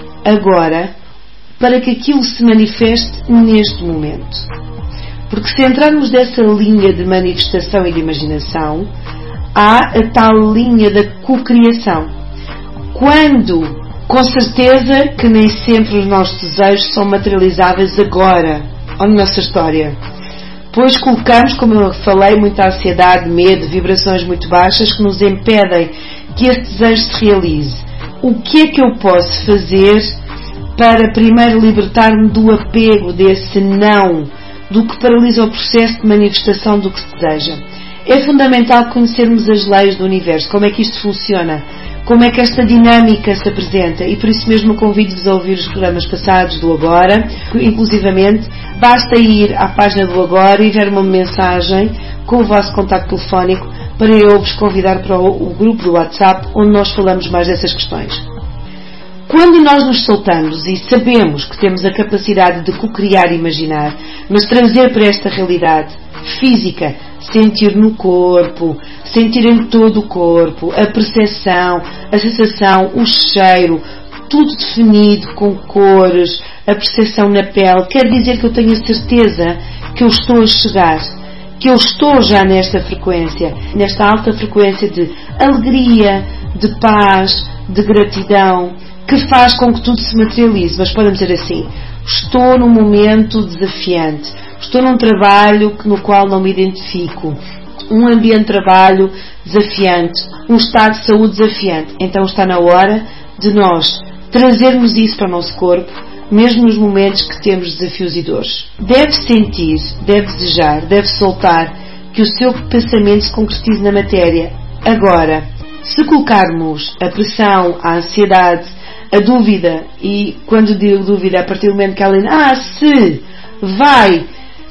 agora para que aquilo se manifeste neste momento. Porque se entrarmos dessa linha de manifestação e de imaginação, há a tal linha da cocriação. Quando, com certeza que nem sempre os nossos desejos são materializáveis agora, ou na nossa história. Pois colocamos, como eu falei, muita ansiedade, medo, vibrações muito baixas que nos impedem que esse desejo se realize. O que é que eu posso fazer para primeiro libertar-me do apego desse não, do que paralisa o processo de manifestação do que se deseja? É fundamental conhecermos as leis do universo, como é que isto funciona, como é que esta dinâmica se apresenta, e por isso mesmo convido-vos a ouvir os programas passados do Agora, inclusivamente basta ir à página do Agora e ver uma mensagem com o vosso contacto telefónico para eu vos convidar para o grupo do WhatsApp onde nós falamos mais dessas questões. Quando nós nos soltamos e sabemos que temos a capacidade de co-criar e imaginar, mas trazer para esta realidade física, sentir no corpo, sentir em todo o corpo, a percepção, a sensação, o cheiro, tudo definido com cores, a percepção na pele, quer dizer que eu tenho a certeza que eu estou a chegar, que eu estou já nesta frequência, nesta alta frequência de alegria, de paz, de gratidão, que faz com que tudo se materialize. Mas podemos dizer assim, estou num momento desafiante, estou num trabalho no qual não me identifico, um ambiente de trabalho desafiante, um estado de saúde desafiante. Então está na hora de nós trazermos isso para o nosso corpo, mesmo nos momentos que temos desafios e dores. Deve sentir, deve desejar, deve soltar que o seu pensamento se concretize na matéria. Agora, se colocarmos a pressão, a ansiedade, a dúvida, e quando digo dúvida, a partir do momento que ela se vai,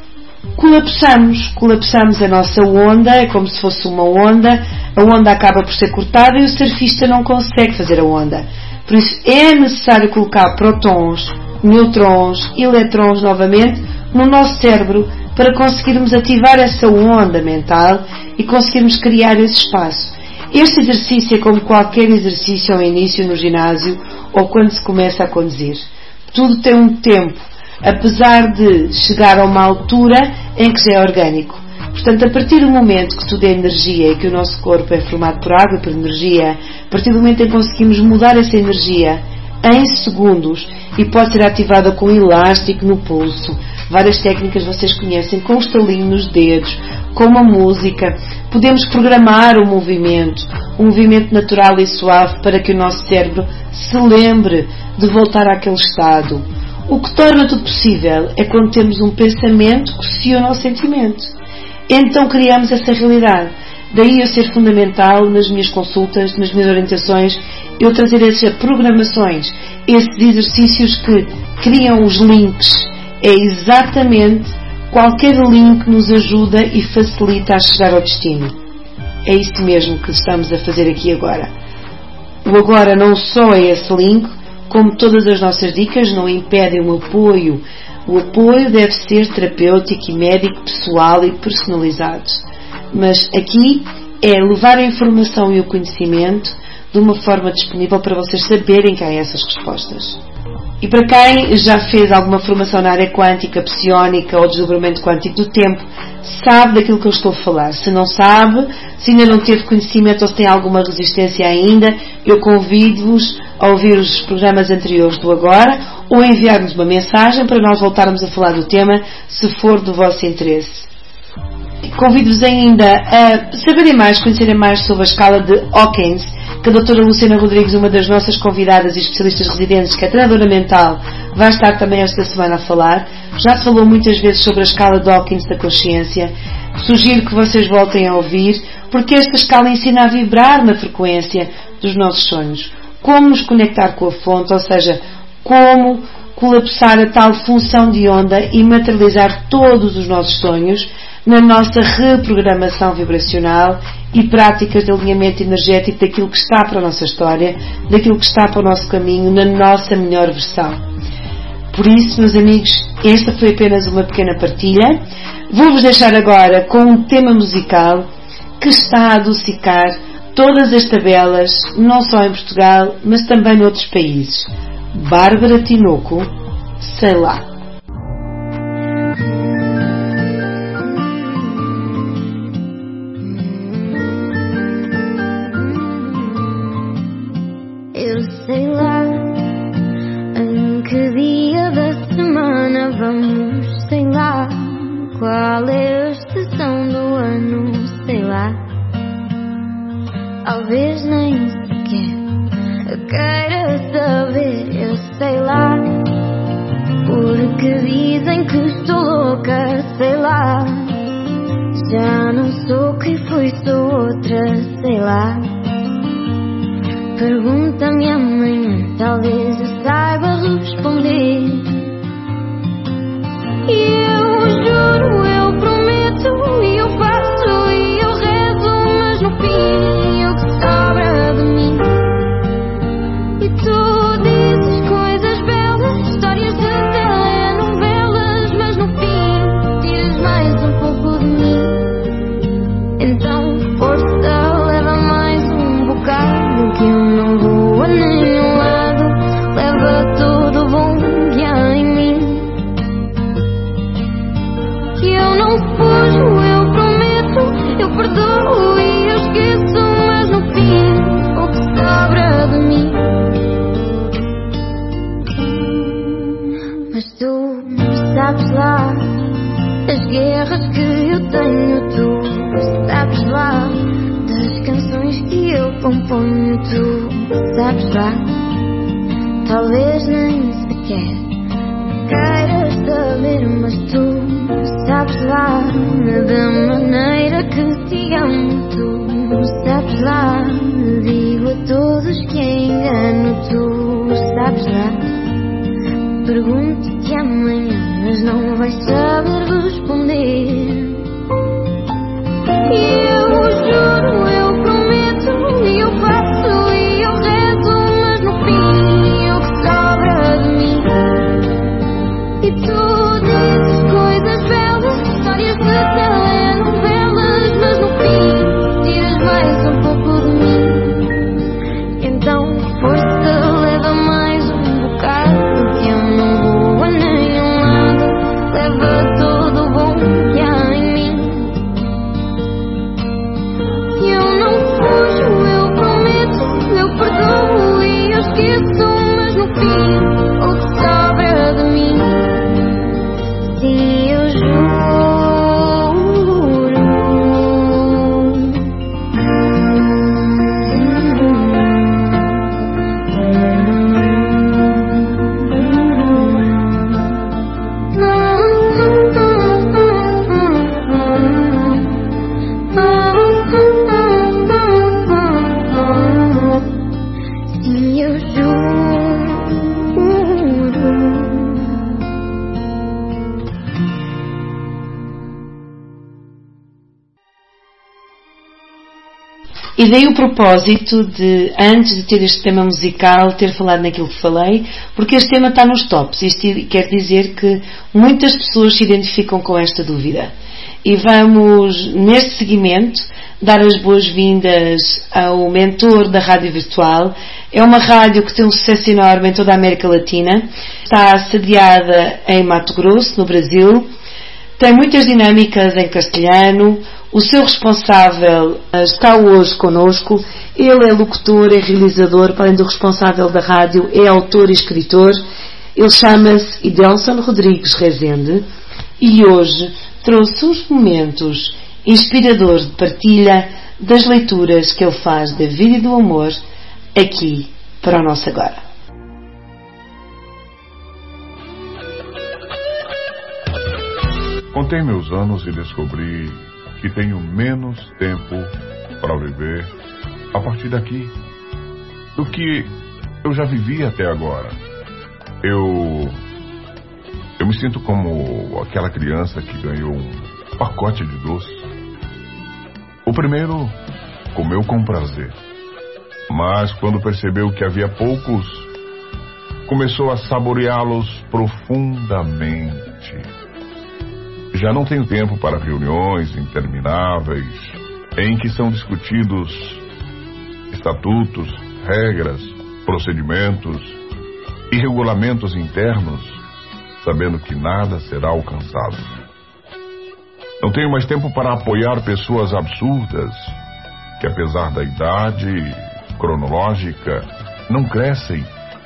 colapsamos a nossa onda, é como se fosse uma onda, a onda acaba por ser cortada e o surfista não consegue fazer a onda. Por isso é necessário colocar prótons, nêutrons, eletrons novamente no nosso cérebro para conseguirmos ativar essa onda mental e conseguirmos criar esse espaço. Este exercício é como qualquer exercício ao início no ginásio ou quando se começa a conduzir. Tudo tem um tempo, apesar de chegar a uma altura em que já é orgânico. Portanto, a partir do momento que tudo é energia e que o nosso corpo é formado por água e por energia, a partir do momento em que conseguimos mudar essa energia em segundos, e pode ser ativada com elástico no pulso, várias técnicas vocês conhecem, com o estalinho nos dedos, com uma música, podemos programar um movimento natural e suave para que o nosso cérebro se lembre de voltar àquele estado. O que torna tudo possível é quando temos um pensamento que associa ao nosso sentimento. Então criamos essa realidade. Daí eu ser fundamental nas minhas consultas, nas minhas orientações, eu trazer essas programações, esses exercícios que criam os links. É exatamente qualquer link que nos ajuda e facilita a chegar ao destino. É isso mesmo que estamos a fazer aqui agora. O agora não só é esse link, como todas as nossas dicas não impedem o apoio. O apoio deve ser terapêutico e médico, pessoal e personalizado. Mas aqui é levar a informação e o conhecimento de uma forma disponível para vocês saberem quem há essas respostas. E para quem já fez alguma formação na área quântica, psiónica ou desdobramento quântico do tempo, sabe daquilo que eu estou a falar. Se não sabe, se ainda não teve conhecimento ou se tem alguma resistência ainda, eu convido-vos a ouvir os programas anteriores do Agora ou a enviar-nos uma mensagem para nós voltarmos a falar do tema, se for do vosso interesse. Convido-vos ainda a saberem mais, conhecerem mais sobre a escala de Hawkins, que a doutora Luciana Rodrigues, uma das nossas convidadas e especialistas residentes, que é treinadora mental, vai estar também esta semana a falar. Já se falou muitas vezes sobre a escala de Hawkins da consciência. Sugiro que vocês voltem a ouvir, porque esta escala ensina a vibrar na frequência dos nossos sonhos. Como nos conectar com a fonte, ou seja, como colapsar a tal função de onda e materializar todos os nossos sonhos na nossa reprogramação vibracional e práticas de alinhamento energético daquilo que está para a nossa história, daquilo que está para o nosso caminho, na nossa melhor versão. Por isso, meus amigos, esta foi apenas uma pequena partilha. Vou-vos deixar agora com um tema musical que está a adocicar todas as tabelas, não só em Portugal, mas também noutros países. Bárbara Tinoco, sei lá. Sei lá em que dia da semana vamos, sei lá qual é a estação do ano, sei lá, talvez nem sequer queira saber, eu sei lá, porque dizem que estou louca, sei lá, já não sou quem fui, sou outra, sei lá. Pergunta-me amanhã, talvez eu saiba responder. E eu juro, eu prometo, e eu faço, e eu rezo, mas no fim o que sobra de mim. E tu dizes coisas belas, histórias de telenovelas, mas no fim tiras mais um pouco de mim. Então força, leva mais um bocado que eu não vou a nenhum lado, leva tudo bom que há em mim. Que eu não fujo, eu prometo, eu perdoo e eu esqueço, mas no fim o que sobra de mim. Mas tu sabes lá das guerras que eu tenho, tu sabes lá das canções que eu componho, tu sabes lá, talvez nem sequer queiras saber, mas tu sabes lá da maneira que te amo, tu sabes lá, digo a todos que engano, tu sabes lá, pergunto-te amanhã, mas não vais saber responder. E eu juro, eu prometo, e eu faço, e eu rezo, mas no fim o que sobra de mim. E tu dizes coisas belas, histórias de telenovelas, mas no fim tiras mais um pouco de mim. Então força, leva mais um bocado, que eu não vou a nenhum lado, leva E daí o propósito de, antes de ter este tema musical, ter falado naquilo que falei, porque este tema está nos tops. Isto quer dizer que muitas pessoas se identificam com esta dúvida. E vamos, neste seguimento, dar as boas-vindas ao mentor da Rádio Virtual. É uma rádio que tem um sucesso enorme em toda a América Latina. Está sediada em Mato Grosso, no Brasil. Tem muitas dinâmicas em castelhano. O seu responsável está hoje connosco. Ele é locutor, é realizador, além do responsável da rádio, é autor e escritor. Ele chama-se Idelson Rodrigues Rezende e hoje trouxe uns momentos inspiradores de partilha das leituras que ele faz da vida e do amor aqui para o nosso agora. Contei meus anos e descobri que tenho menos tempo para viver a partir daqui do que eu já vivi até agora. Eu me sinto como aquela criança que ganhou um pacote de doces. O primeiro comeu com prazer, mas quando percebeu que havia poucos, começou a saboreá-los profundamente. Já não tenho tempo para reuniões intermináveis em que são discutidos estatutos, regras, procedimentos e regulamentos internos, sabendo que nada será alcançado. Não tenho mais tempo para apoiar pessoas absurdas que, apesar da idade cronológica, não crescem.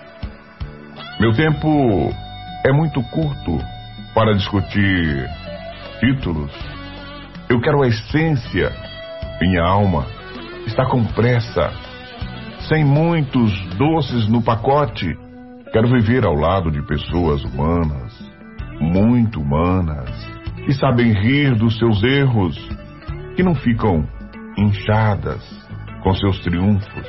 Meu tempo é muito curto para discutir títulos. Eu quero a essência. Minha alma está com pressa, sem muitos doces no pacote. Quero viver ao lado de pessoas humanas, muito humanas, que sabem rir dos seus erros, que não ficam inchadas com seus triunfos,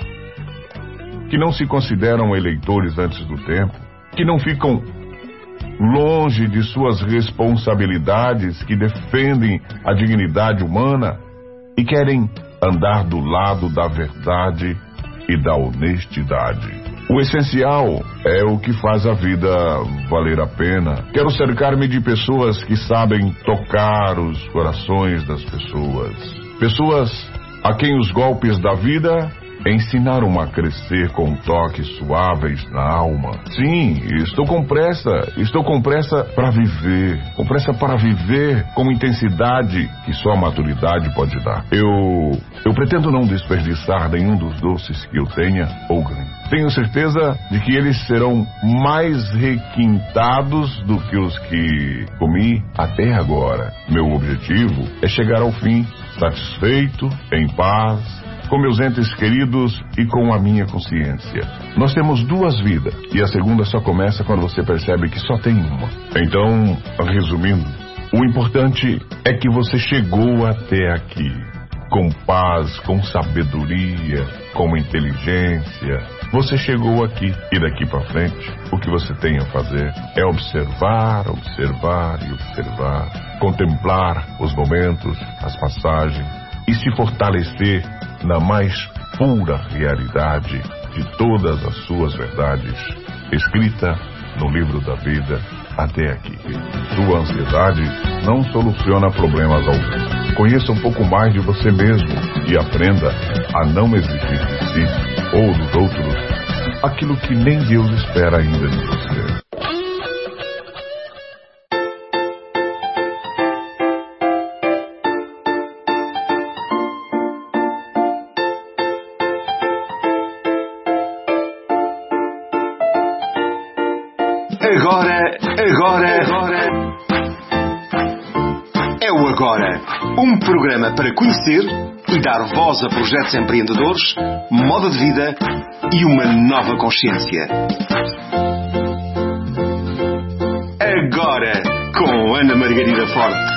que não se consideram eleitores antes do tempo, que não ficam longe de suas responsabilidades, que defendem a dignidade humana e querem andar do lado da verdade e da honestidade. O essencial é o que faz a vida valer a pena. Quero cercar-me de pessoas que sabem tocar os corações das pessoas. Pessoas a quem os golpes da vida ensinaram a crescer com toques suaves na alma. Sim, estou com pressa para viver. Com pressa para viver com intensidade que só a maturidade pode dar. Eu pretendo não desperdiçar nenhum dos doces que eu tenha ou ganhe. Tenho certeza de que eles serão mais requintados do que os que comi até agora. Meu objetivo é chegar ao fim satisfeito, em paz, com meus entes queridos e com a minha consciência. Nós temos duas vidas e a segunda só começa quando você percebe que só tem uma. Então, resumindo, o importante é que você chegou até aqui com paz, com sabedoria, com inteligência. Você chegou aqui e daqui para frente o que você tem a fazer é observar, observar e observar, contemplar os momentos, as passagens e se fortalecer na mais pura realidade de todas as suas verdades, escrita no livro da vida até aqui. Sua ansiedade não soluciona problemas algum. Conheça um pouco mais de você mesmo e aprenda a não exigir de si ou dos outros aquilo que nem Deus espera ainda de você. Agora. É o Agora. Um programa para conhecer e dar voz a projetos empreendedores, modo de vida e uma nova consciência. Agora, com Ana Margarida Forte.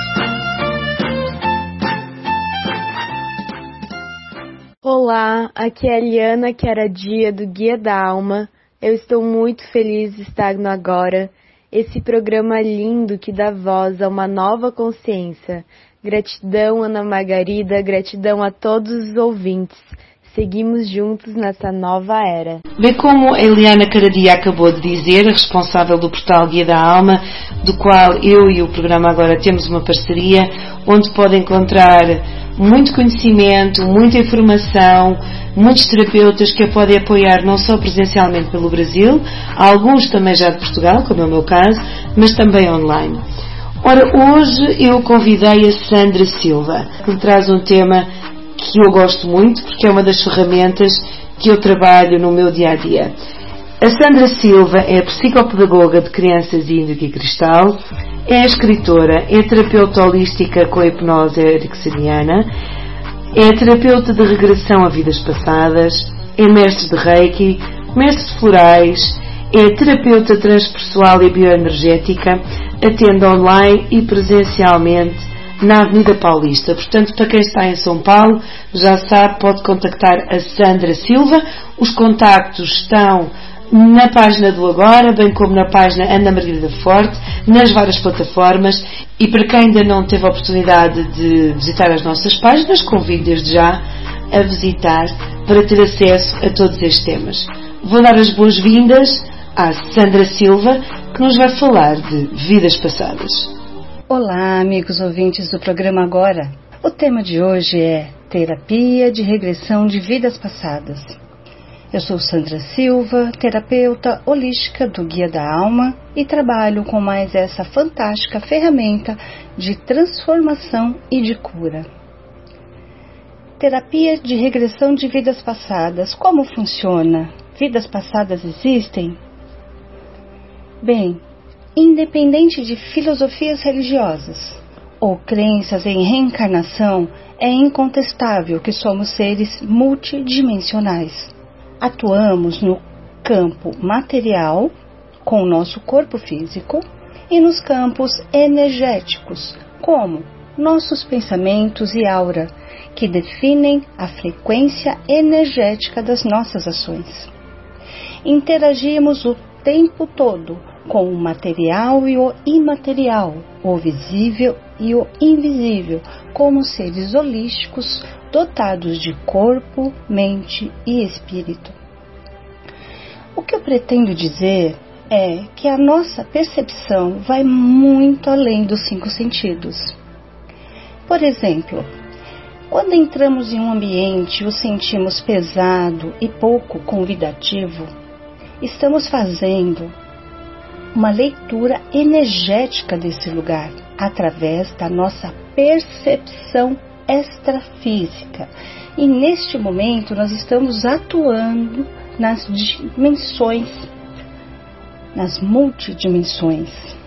Olá, aqui é a Eliana Chiaradia do Guia da Alma. Eu estou muito feliz de estar no Agora, esse programa lindo que dá voz a uma nova consciência, Gratidão, Ana Margarida, gratidão a todos os ouvintes. Seguimos juntos nessa nova era. Bem como a Eliana Caradia acabou de dizer, a responsável do portal Guia da Alma, do qual eu e o programa agora temos uma parceria, onde pode encontrar muito conhecimento, muita informação, muitos terapeutas que a podem apoiar não só presencialmente pelo Brasil, alguns também já de Portugal, como é o meu caso, mas também online. Ora, hoje eu convidei a Sandra Silva, que traz um tema que eu gosto muito, porque é uma das ferramentas que eu trabalho no meu dia-a-dia. A Sandra Silva é psicopedagoga de crianças índigo e cristal, é escritora, é terapeuta holística com a hipnose ericksoniana, é terapeuta de regressão a vidas passadas, é mestre de Reiki, mestre de florais, é terapeuta transpessoal e bioenergética, atende online e presencialmente na Avenida Paulista. Portanto, para quem está em São Paulo, já sabe, pode contactar a Sandra Silva. Os contactos estão na página do Agora, bem como na página Ana Margarida Forte, nas várias plataformas. E para quem ainda não teve a oportunidade de visitar as nossas páginas, convido desde já a visitar para ter acesso a todos estes temas. Vou dar as boas-vindas à Sandra Silva, que nos vai falar de vidas passadas. Olá, amigos ouvintes do programa Agora. O tema de hoje é terapia de regressão de vidas passadas. Eu sou Sandra Silva, terapeuta holística do Guia da Alma e trabalho com mais essa fantástica ferramenta de transformação e de cura. Terapia de regressão de vidas passadas. Como funciona? Vidas passadas existem? Bem, independente de filosofias religiosas ou crenças em reencarnação, é incontestável que somos seres multidimensionais. Atuamos no campo material, com o nosso corpo físico, e nos campos energéticos, como nossos pensamentos e aura, que definem a frequência energética das nossas ações. Interagimos o tempo todo com o material e o imaterial, o visível e o invisível, como seres holísticos dotados de corpo, mente e espírito. O que eu pretendo dizer é que a nossa percepção vai muito além dos 5 sentidos. Por exemplo, quando entramos em um ambiente e o sentimos pesado e pouco convidativo, estamos fazendo uma leitura energética desse lugar através da nossa percepção extrafísica. E neste momento nós estamos atuando nas dimensões, nas multidimensões.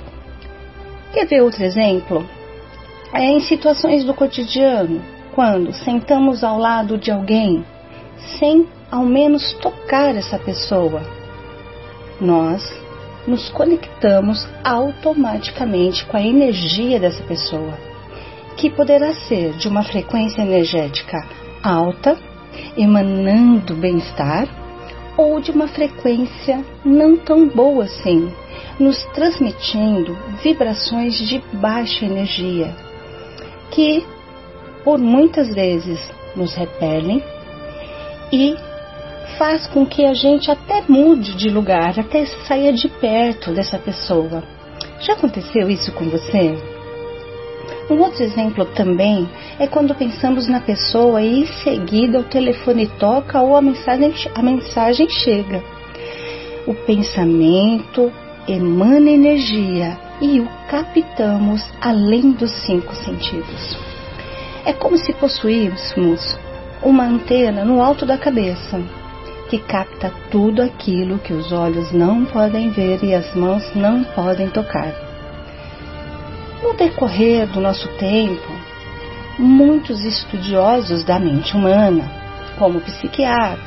Quer ver outro exemplo? É em situações do cotidiano, quando sentamos ao lado de alguém sem ao menos tocar essa pessoa, nós nos conectamos automaticamente com a energia dessa pessoa, que poderá ser de uma frequência energética alta, emanando bem-estar, ou de uma frequência não tão boa assim, nos transmitindo vibrações de baixa energia, que por muitas vezes nos repelem e faz com que a gente até mude de lugar, até saia de perto dessa pessoa. Já aconteceu isso com você? Um outro exemplo também é quando pensamos na pessoa e em seguida o telefone toca ou a mensagem chega. O pensamento emana energia e o captamos além dos 5 sentidos. É como se possuíssemos uma antena no alto da cabeça, que capta tudo aquilo que os olhos não podem ver e as mãos não podem tocar. No decorrer do nosso tempo, muitos estudiosos da mente humana, como psiquiatras,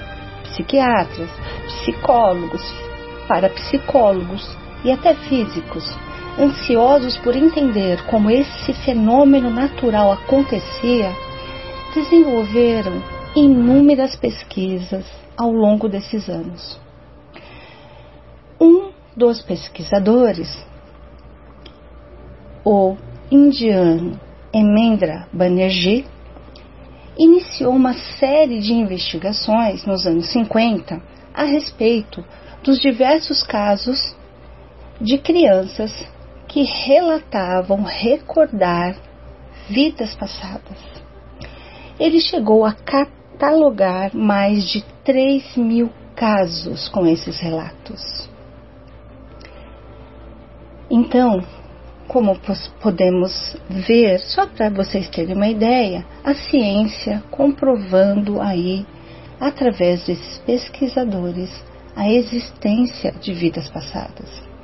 psicólogos, parapsicólogos e até físicos, ansiosos por entender como esse fenômeno natural acontecia, desenvolveram inúmeras pesquisas ao longo desses anos. Um dos pesquisadores, o indiano Hemendra Banerjee, iniciou uma série de investigações nos anos 50 a respeito dos diversos casos de crianças que relatavam recordar vidas passadas. Ele chegou a catalogar mais de 3.000 casos com esses relatos. Então, como podemos ver, só para vocês terem uma ideia, a ciência comprovando aí, através desses pesquisadores, a existência de vidas passadas.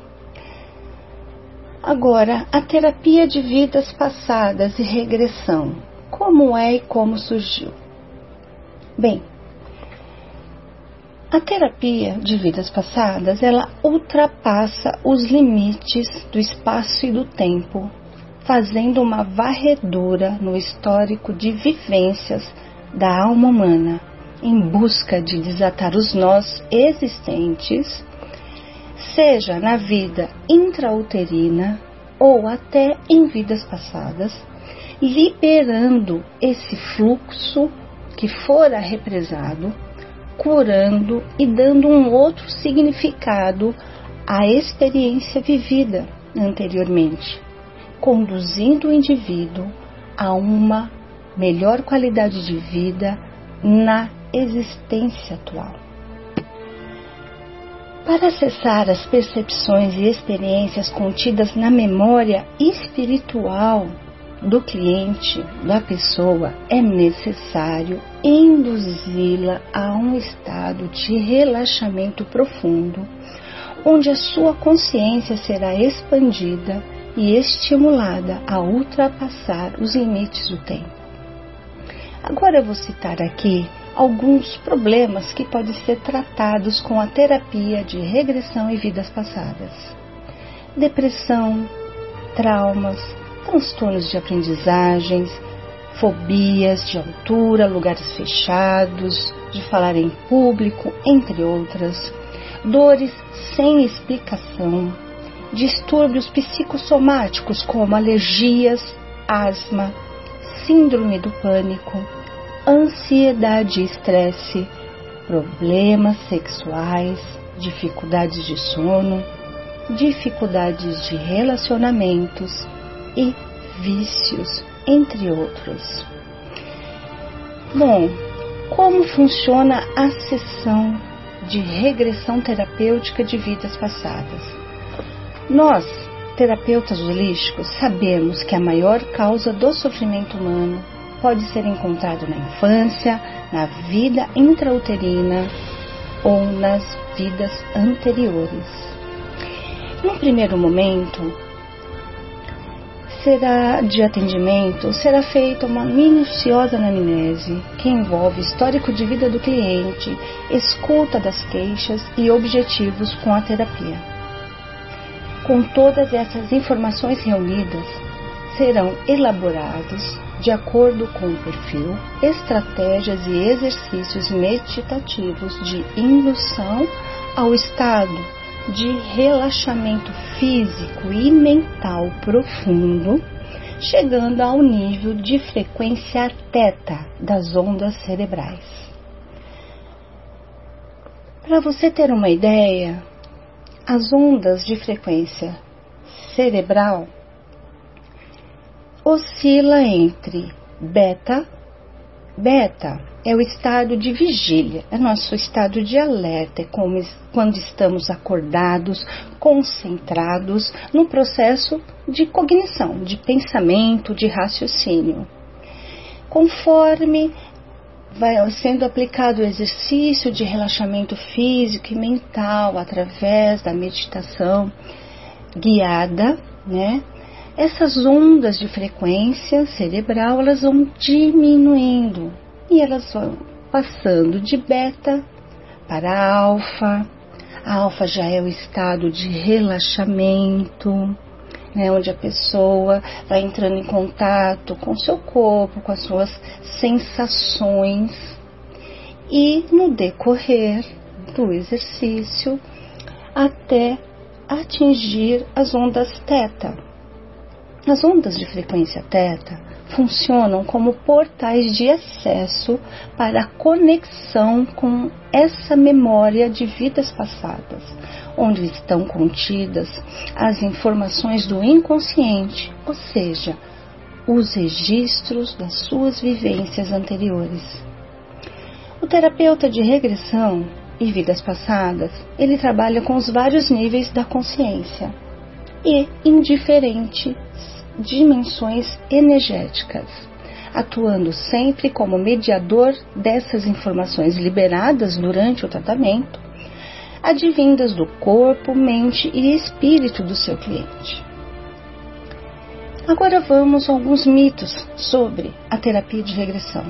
Agora, a terapia de vidas passadas e regressão, como é e como surgiu? Bem, a terapia de vidas passadas, ela ultrapassa os limites do espaço e do tempo, fazendo uma varredura no histórico de vivências da alma humana, em busca de desatar os nós existentes, seja na vida intrauterina ou até em vidas passadas, liberando esse fluxo que fora represado, curando e dando um outro significado à experiência vivida anteriormente, conduzindo o indivíduo a uma melhor qualidade de vida na existência atual. Para acessar as percepções e experiências contidas na memória espiritual do cliente, da pessoa, é necessário induzi-la a um estado de relaxamento profundo, onde a sua consciência será expandida e estimulada a ultrapassar os limites do tempo. Agora eu vou citar aqui alguns problemas que podem ser tratados com a terapia de regressão e vidas passadas. Depressão, traumas, transtornos de aprendizagens, fobias de altura, lugares fechados, de falar em público, entre outras, dores sem explicação, distúrbios psicossomáticos como alergias, asma, síndrome do pânico, ansiedade e estresse, problemas sexuais, dificuldades de sono, dificuldades de relacionamentos e vícios, entre outros. Bom, como funciona a sessão de regressão terapêutica de vidas passadas? Nós, terapeutas holísticos, sabemos que a maior causa do sofrimento humano pode ser encontrado na infância, na vida intrauterina ou nas vidas anteriores. No primeiro momento de atendimento, será feita uma minuciosa anamnese que envolve histórico de vida do cliente, escuta das queixas e objetivos com a terapia. Com todas essas informações reunidas, serão elaborados, de acordo com o perfil, estratégias e exercícios meditativos de indução ao estado de relaxamento físico e mental profundo, chegando ao nível de frequência θ das ondas cerebrais. Para você ter uma ideia, as ondas de frequência cerebral oscila entre beta é o estado de vigília, é nosso estado de alerta, é como quando estamos acordados, concentrados no processo de cognição, de pensamento, de raciocínio. Conforme vai sendo aplicado o exercício de relaxamento físico e mental através da meditação guiada, né? Essas ondas de frequência cerebral, elas vão diminuindo e elas vão passando de beta para alfa. A alfa já é o estado de relaxamento, né, onde a pessoa vai entrando em contato com o seu corpo, com as suas sensações, e no decorrer do exercício até atingir as ondas θ. As ondas de frequência θ funcionam como portais de acesso para a conexão com essa memória de vidas passadas, onde estão contidas as informações do inconsciente, ou seja, os registros das suas vivências anteriores. O terapeuta de regressão e vidas passadas, ele trabalha com os vários níveis da consciência e em diferentes dimensões energéticas, atuando sempre como mediador dessas informações liberadas durante o tratamento, advindas do corpo, mente e espírito do seu cliente. Agora vamos a alguns mitos sobre a terapia de regressão.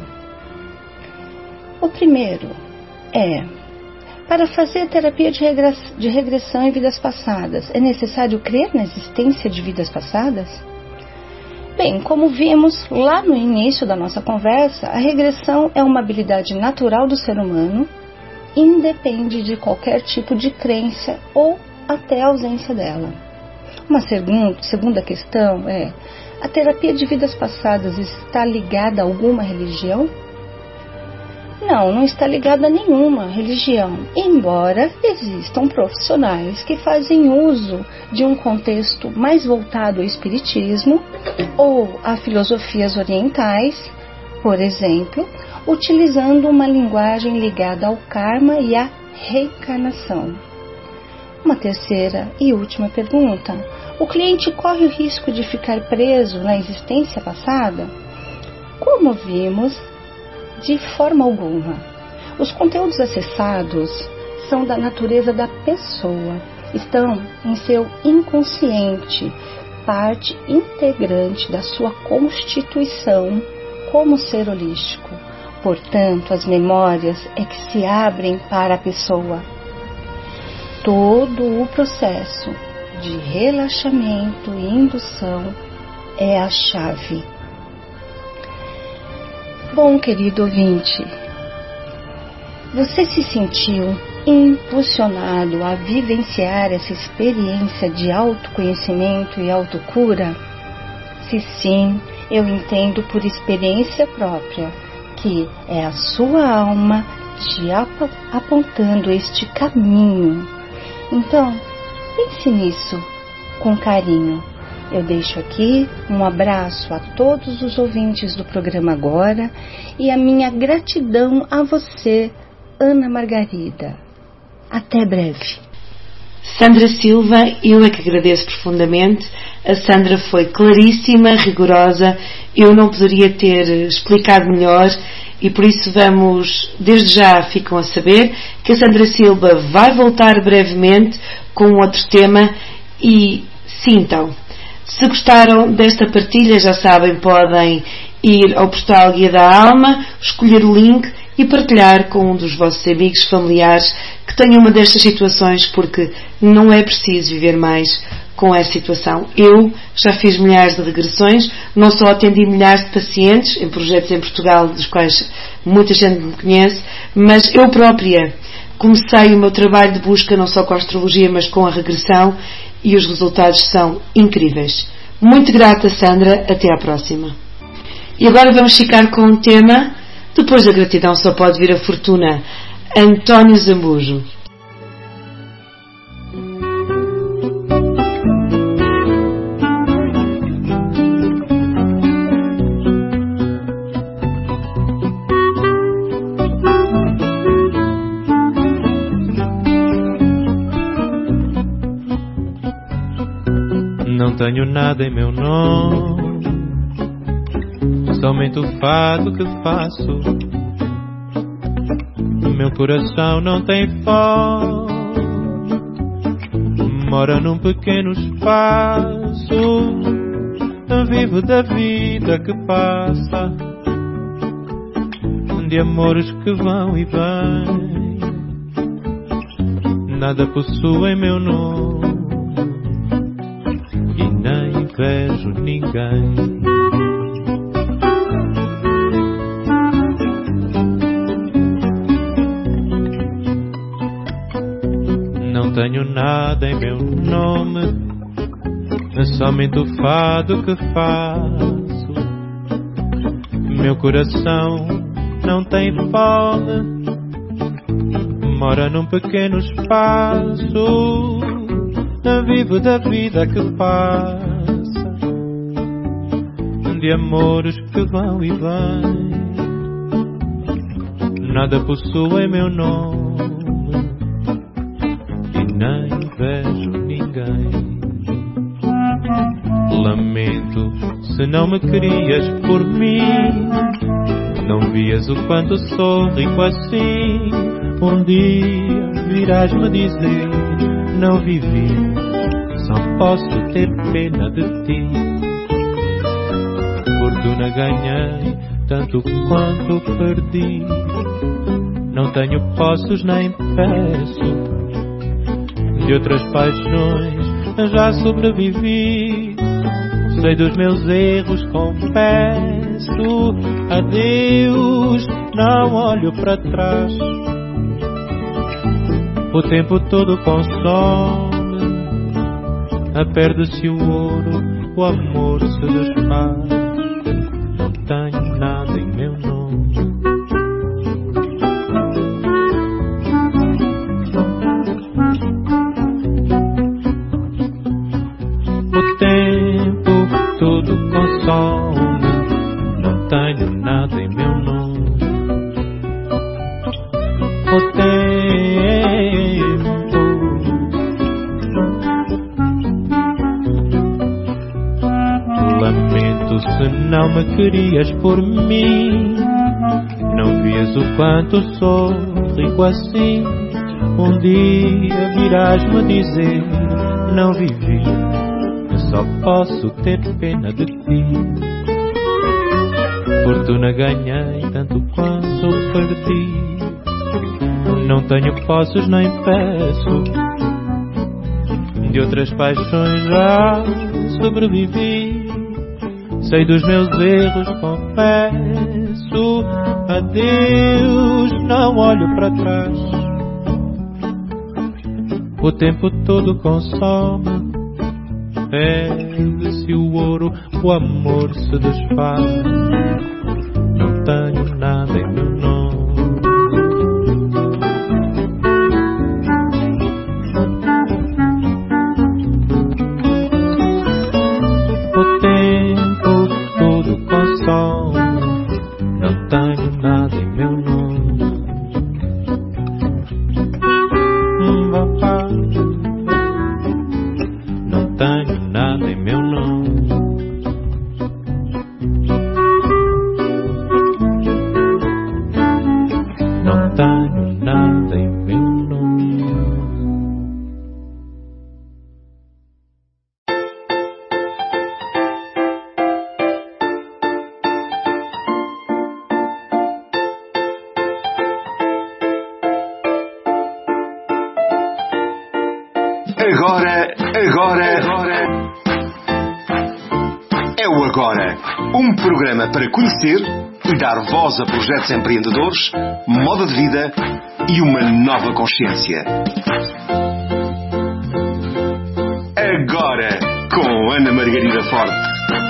O primeiro é: para fazer terapia de regressão em vidas passadas, é necessário crer na existência de vidas passadas? Bem, como vimos lá no início da nossa conversa, a regressão é uma habilidade natural do ser humano, independe de qualquer tipo de crença ou até a ausência dela. Uma segunda questão é: a terapia de vidas passadas está ligada a alguma religião? Não está ligada a nenhuma religião, embora existam profissionais que fazem uso de um contexto mais voltado ao espiritismo ou a filosofias orientais, por exemplo, utilizando uma linguagem ligada ao karma e à reencarnação. Uma terceira e última pergunta: o cliente corre o risco de ficar preso na existência passada? Como vimos, de forma alguma. Os conteúdos acessados são da natureza da pessoa, estão em seu inconsciente, parte integrante da sua constituição como ser holístico. Portanto, as memórias é que se abrem para a pessoa. Todo o processo de relaxamento e indução é a chave. Bom, querido ouvinte, você se sentiu impulsionado a vivenciar essa experiência de autoconhecimento e autocura? Se sim, eu entendo por experiência própria que é a sua alma te apontando este caminho. Então, pense nisso com carinho. Eu deixo aqui um abraço a todos os ouvintes do programa agora e a minha gratidão a você, Ana Margarida. Até breve. Sandra Silva, eu é que agradeço profundamente. A Sandra foi claríssima, rigorosa. Eu não poderia ter explicado melhor e por isso desde já ficam a saber que a Sandra Silva vai voltar brevemente com outro tema e sintam. Se gostaram desta partilha, já sabem, podem ir ao portal Guia da Alma, escolher o link e partilhar com um dos vossos amigos, familiares que tenham uma destas situações, porque não é preciso viver mais com essa situação. Eu já fiz milhares de regressões, não só atendi milhares de pacientes em projetos em Portugal, dos quais muita gente me conhece, mas eu própria comecei o meu trabalho de busca não só com a astrologia, mas com a regressão, e os resultados são incríveis. Muito grata, Sandra. Até à próxima. E agora vamos ficar com um tema: depois da gratidão só pode vir a fortuna. António Zambujo. Não tenho nada em meu nome, somente o fado que faço. Meu coração não tem fome, mora num pequeno espaço. Vivo da vida que passa, de amores que vão e vêm. Nada possuo em meu nome, vejo ninguém. Não tenho nada em meu nome, é somente o fado que faço. Meu coração não tem fome, mora num pequeno espaço, vivo da vida que passa, de amores que vão e vêm. Nada possui meu nome e nem vejo ninguém. Lamento se não me querias por mim, não vias o quanto sou rico assim. Um dia virás-me dizer, não vivi, só posso ter pena de ti. Fortuna ganhei, tanto quanto perdi, não tenho posses nem peço, de outras paixões já sobrevivi. Sei dos meus erros, confesso, adeus, não olho para trás. O tempo todo consome, perde-se o ouro, o amor se desfaz. Não tenho nada em meu nome. O tempo todo consome, não tenho nada em meu nome. O tempo lamento se não me querias por mim, não vias o quanto sou rico assim. Um dia virás-me dizer, não vivi, eu só posso ter pena de ti. Fortuna ganhei, tanto quanto perdi, não tenho posses nem peço, de outras paixões já sobrevivi. Sei dos meus erros, confesso, adeus, não olho para trás. O tempo todo consome, perde-se o ouro, o amor se desfaz. Não tenho nada em meu nome. O tempo todo consome, não tenho nada em meu nome. Não tenho nada em meu nome. Não tenho nada em meu nome. Agora. É o Agora. Um programa para conhecer e dar voz a projetos empreendedores, moda de vida e uma nova consciência. Agora, com Ana Margarida Forte.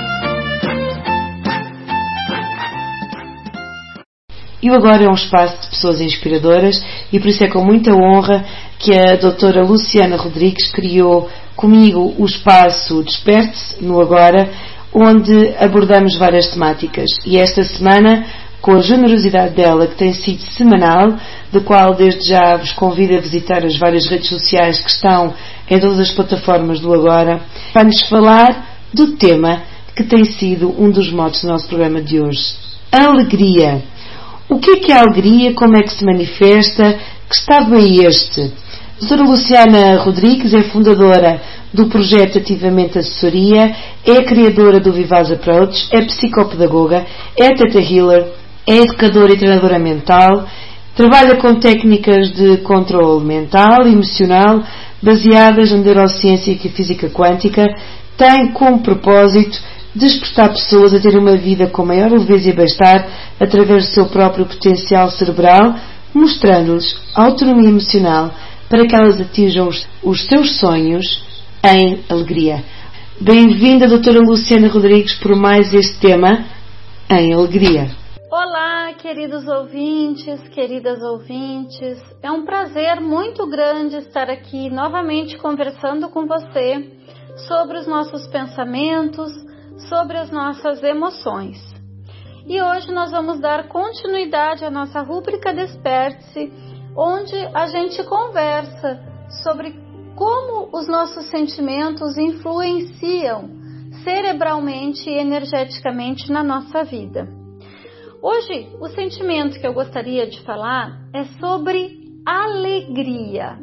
E o Agora é um espaço de pessoas inspiradoras e por isso é com muita honra que a doutora Luciana Rodrigues criou comigo o espaço Desperte-se no Agora, onde abordamos várias temáticas. E esta semana, com a generosidade dela, que tem sido semanal, do qual desde já vos convido a visitar as várias redes sociais que estão em todas as plataformas do Agora, vai-nos falar do tema que tem sido um dos motes do nosso programa de hoje. Alegria. O que é a alegria? Como é que se manifesta? Que estado é este? A doutora Luciana Rodrigues é fundadora do projeto Ativamente Assessoria, é criadora do Vivaz Approach, é psicopedagoga, é Theta Healer, é educadora e treinadora mental, trabalha com técnicas de controle mental e emocional baseadas na neurociência e física quântica, tem como propósito despertar pessoas a terem uma vida com maior leveza e bem-estar através do seu próprio potencial cerebral, mostrando-lhes autonomia emocional para que elas atinjam os seus sonhos em alegria. Bem-vinda, doutora Luciana Rodrigues, por mais este tema. em alegria. Olá, queridos ouvintes, queridas ouvintes. É um prazer muito grande estar aqui novamente conversando com você sobre os nossos pensamentos, sobre as nossas emoções. E hoje nós vamos dar continuidade à nossa rúbrica Desperte-se, onde a gente conversa sobre como os nossos sentimentos influenciam cerebralmente e energeticamente na nossa vida. Hoje, o sentimento que eu gostaria de falar é sobre alegria.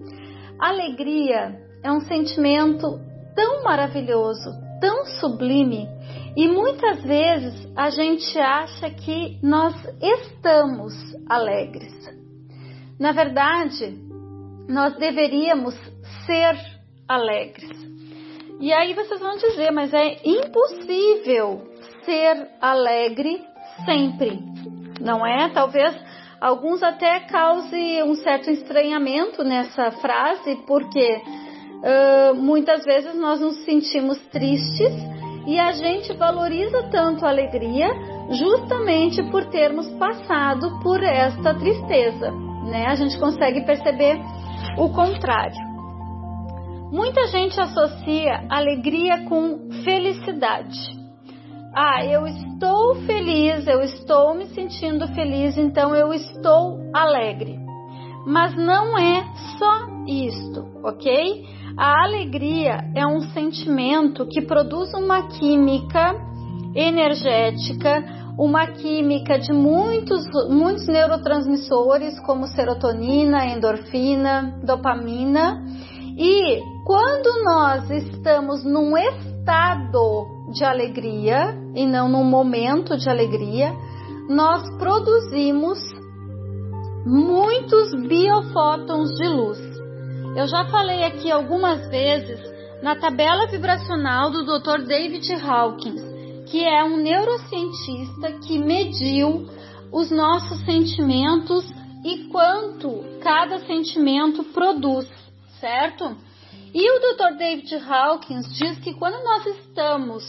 Alegria é um sentimento tão maravilhoso, tão sublime, e muitas vezes a gente acha que nós estamos alegres. Na verdade, nós deveríamos ser alegres. E aí vocês vão dizer, mas é impossível ser alegre sempre, não é? Talvez alguns até cause um certo estranhamento nessa frase, porque muitas vezes nós nos sentimos tristes e a gente valoriza tanto a alegria justamente por termos passado por esta tristeza, né? A gente consegue perceber o contrário. Muita gente associa alegria com felicidade. Eu estou feliz, eu estou me sentindo feliz, então eu estou alegre. Mas não é só isto, ok? A alegria é um sentimento que produz uma química energética, uma química de muitos neurotransmissores, como serotonina, endorfina, dopamina. E quando nós estamos num estado de alegria e não num momento de alegria, nós produzimos muitos biofótons de luz. Eu já falei aqui algumas vezes na tabela vibracional do Dr. David Hawkins, que é um neurocientista que mediu os nossos sentimentos e quanto cada sentimento produz, certo? E o Dr. David Hawkins diz que quando nós estamos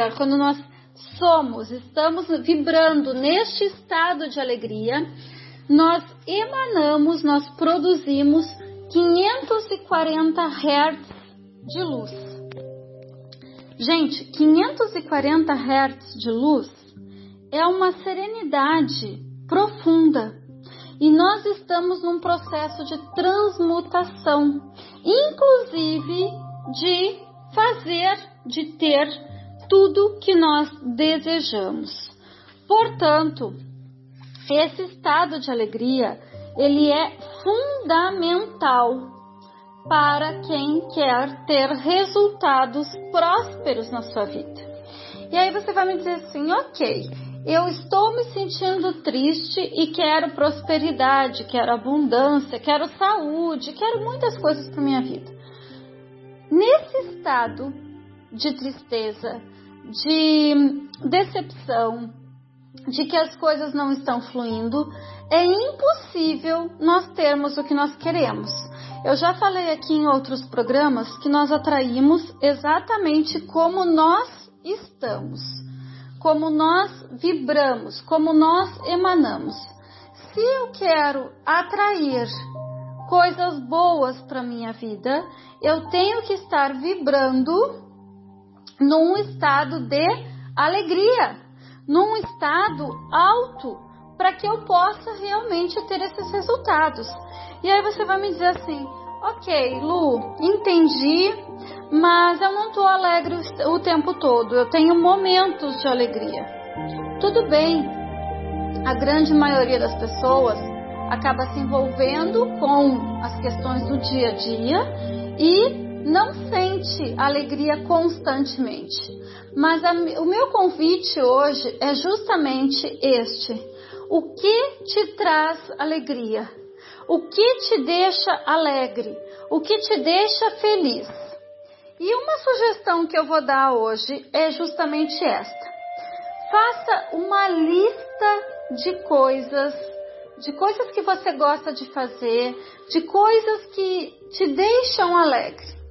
vibrando neste estado de alegria, nós produzimos 540 Hz de luz. Gente, 540 Hz de luz é uma serenidade profunda. E nós estamos num processo de transmutação, inclusive de ter tudo que nós desejamos. Portanto, esse estado de alegria, ele é fundamental para quem quer ter resultados prósperos na sua vida. E aí você vai me dizer assim, ok, eu estou me sentindo triste e quero prosperidade, quero abundância, quero saúde, quero muitas coisas para minha vida. Nesse estado de tristeza, de decepção, de que as coisas não estão fluindo, é impossível nós termos o que nós queremos. Eu já falei aqui em outros programas que nós atraímos exatamente como nós estamos, como nós vibramos, como nós emanamos. Se eu quero atrair coisas boas para minha vida, eu tenho que estar vibrando num estado de alegria, num estado alto, para que eu possa realmente ter esses resultados. E aí você vai me dizer assim, ok, Lu, entendi, mas eu não estou alegre o tempo todo, eu tenho momentos de alegria. Tudo bem, a grande maioria das pessoas acaba se envolvendo com as questões do dia a dia e não sente alegria constantemente. Mas o meu convite hoje é justamente este. O que te traz alegria? O que te deixa alegre? O que te deixa feliz? E uma sugestão que eu vou dar hoje é justamente esta. Faça uma lista de coisas que você gosta de fazer, de coisas que te deixam alegre.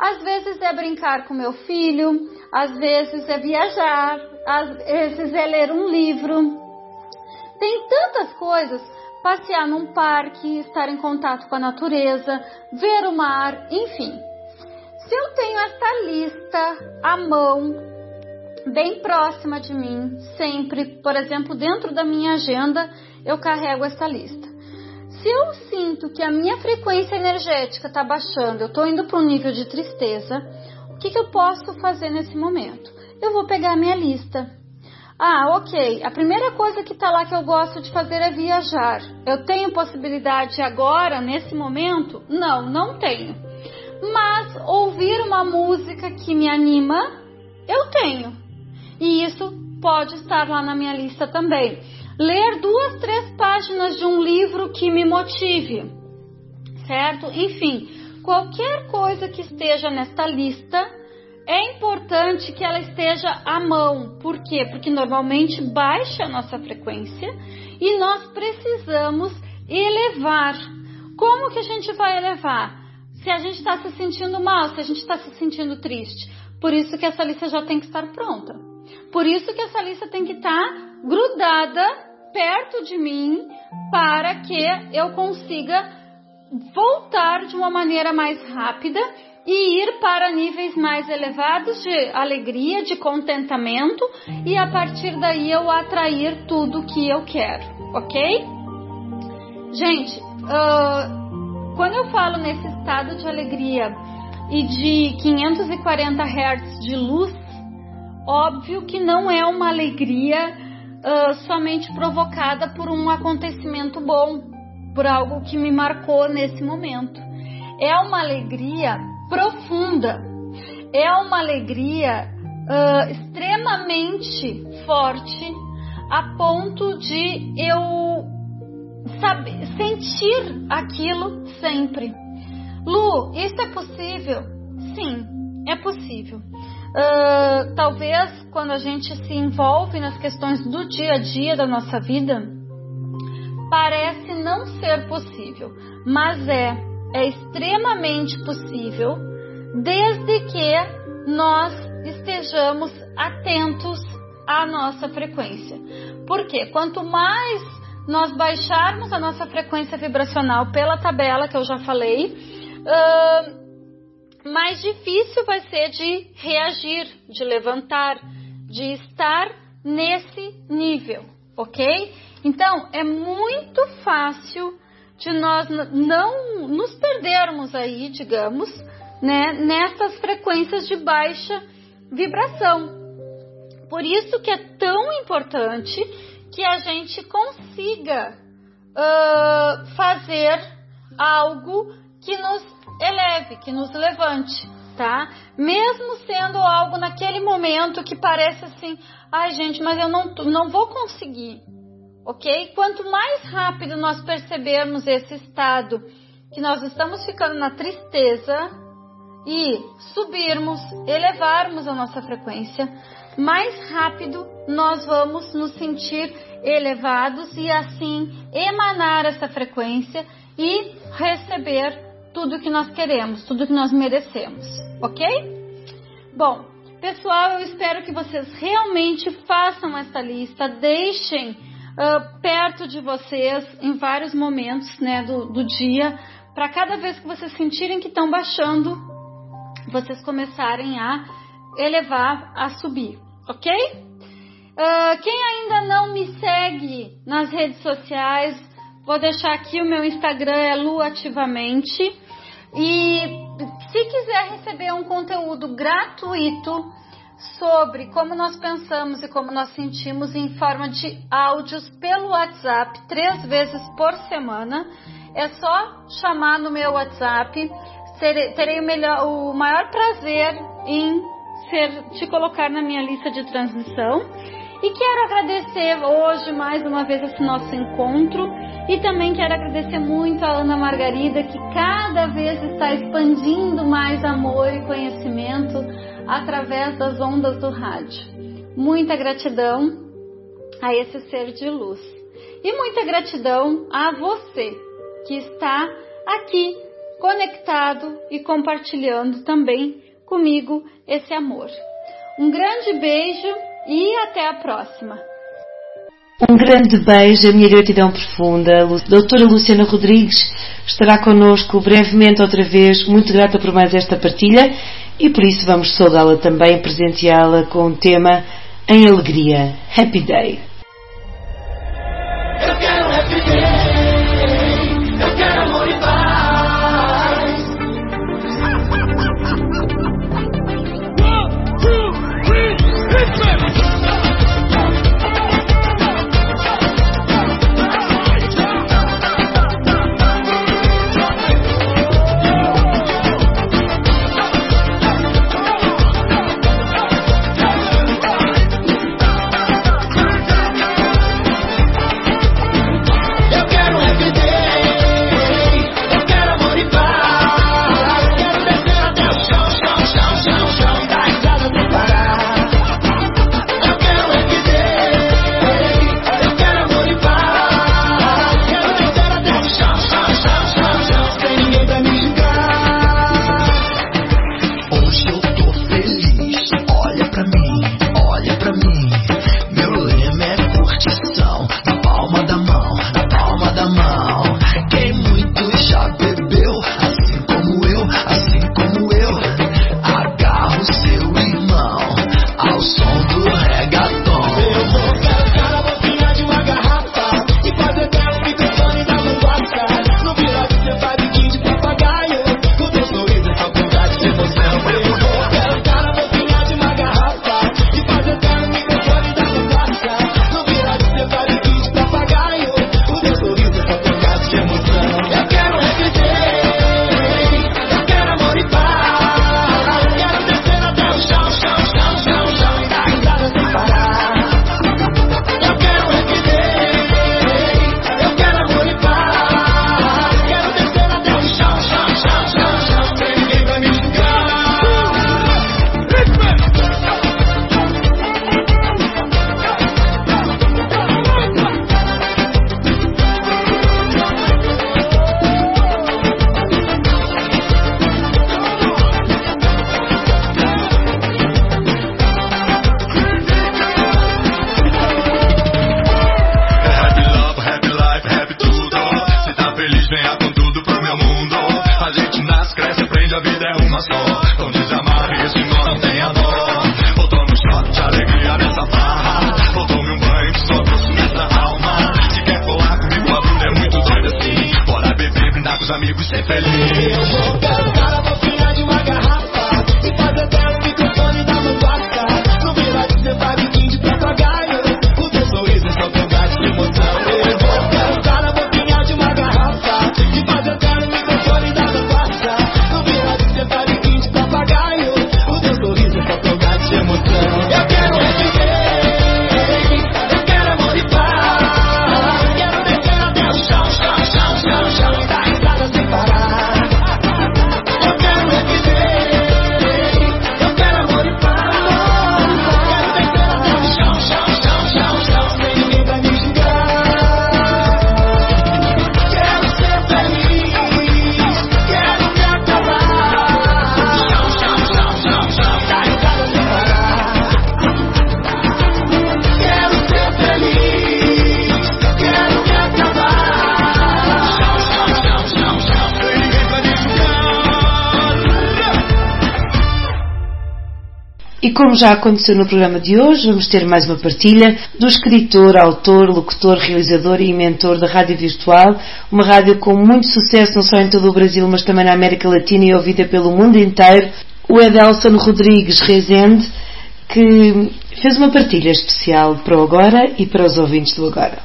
Às vezes é brincar com meu filho, às vezes é viajar, às vezes é ler um livro. Tem tantas coisas, passear num parque, estar em contato com a natureza, ver o mar, enfim. Se eu tenho essa lista à mão, bem próxima de mim, sempre, por exemplo, dentro da minha agenda, eu carrego essa lista. Se eu sinto que a minha frequência energética está baixando, eu estou indo para um nível de tristeza, o que eu posso fazer nesse momento? Eu vou pegar a minha lista. Ok, a primeira coisa que está lá que eu gosto de fazer é viajar. Eu tenho possibilidade agora, nesse momento? Não, não tenho. Mas ouvir uma música que me anima, eu tenho. E isso pode estar lá na minha lista também. Ler 2, 3 páginas de um livro que me motive, certo? Enfim, qualquer coisa que esteja nesta lista, é importante que ela esteja à mão. Por quê? Porque normalmente baixa a nossa frequência e nós precisamos elevar. Como que a gente vai elevar? Se a gente está se sentindo mal, se a gente está se sentindo triste. Por isso que essa lista já tem que estar pronta. Por isso que essa lista tem que estar grudada perto de mim para que eu consiga voltar de uma maneira mais rápida e ir para níveis mais elevados de alegria, de contentamento e a partir daí eu atrair tudo que eu quero, ok? Gente, quando eu falo nesse estado de alegria e de 540 Hz de luz, óbvio que não é uma alegria somente provocada por um acontecimento bom, por algo que me marcou nesse momento. É uma alegria profunda, é uma alegria extremamente forte, a ponto de eu sentir aquilo sempre. Lu, isso é possível? Sim, é possível. Talvez quando a gente se envolve nas questões do dia a dia da nossa vida, parece não ser possível, mas é extremamente possível, desde que nós estejamos atentos à nossa frequência. Porque quanto mais nós baixarmos a nossa frequência vibracional pela tabela que eu já falei, mais difícil vai ser de reagir, de levantar, de estar nesse nível, ok? Então, é muito fácil de nós não nos perdermos aí, digamos, né, nessas frequências de baixa vibração. Por isso que é tão importante que a gente consiga fazer algo que nos eleve, que nos levante, tá? Mesmo sendo algo naquele momento que parece assim, ai gente, mas eu não vou conseguir, ok? Quanto mais rápido nós percebermos esse estado, que nós estamos ficando na tristeza e subirmos, elevarmos a nossa frequência, mais rápido nós vamos nos sentir elevados e assim emanar essa frequência e receber tudo que nós queremos, tudo que nós merecemos, ok? Bom, pessoal, eu espero que vocês realmente façam essa lista, deixem perto de vocês em vários momentos, né, do dia, para cada vez que vocês sentirem que estão baixando, vocês começarem a elevar, a subir, ok? Quem ainda não me segue nas redes sociais, vou deixar aqui o meu Instagram, é luativamente. E se quiser receber um conteúdo gratuito sobre como nós pensamos e como nós sentimos em forma de áudios pelo WhatsApp 3 vezes por semana, é só chamar no meu WhatsApp. Terei o maior prazer em te colocar na minha lista de transmissão. E quero agradecer hoje mais uma vez esse nosso encontro e também quero agradecer muito a Ana Margarida, que cada vez está expandindo mais amor e conhecimento através das ondas do rádio. Muita gratidão a esse ser de luz e muita gratidão a você que está aqui conectado e compartilhando também comigo esse amor. Um grande beijo e até a próxima. Um grande beijo, a minha gratidão profunda. A doutora Luciana Rodrigues estará connosco brevemente outra vez. Muito grata por mais esta partilha e por isso vamos saudá-la também, presenteá-la com o tema Em Alegria. Happy Day. Eu quero happy day, eu quero amor e paz. Amigos, ser feliz. Eu vou cantar a boquinha de uma garrafa e fazer dela o microfone da manguaça. Não vira de ser bariguinho de papagaio. O teu sorriso é só teu gato de emoção. Eu vou cantar a boquinha de uma garrafa e fazer dela o microfone da manguaça. Não vira de ser bariguinho de papagaio. O teu sorriso é só teu gato de emoção. Eu quero viver, eu quero amor e paz. Quero descer até o chão, chão, chão, chão, chão. E como já aconteceu no programa de hoje, vamos ter mais uma partilha do escritor, autor, locutor, realizador e mentor da Rádio Virtual, uma rádio com muito sucesso não só em todo o Brasil, mas também na América Latina e ouvida pelo mundo inteiro, o Edelson Rodrigues Rezende, que fez uma partilha especial para o Agora e para os ouvintes do Agora.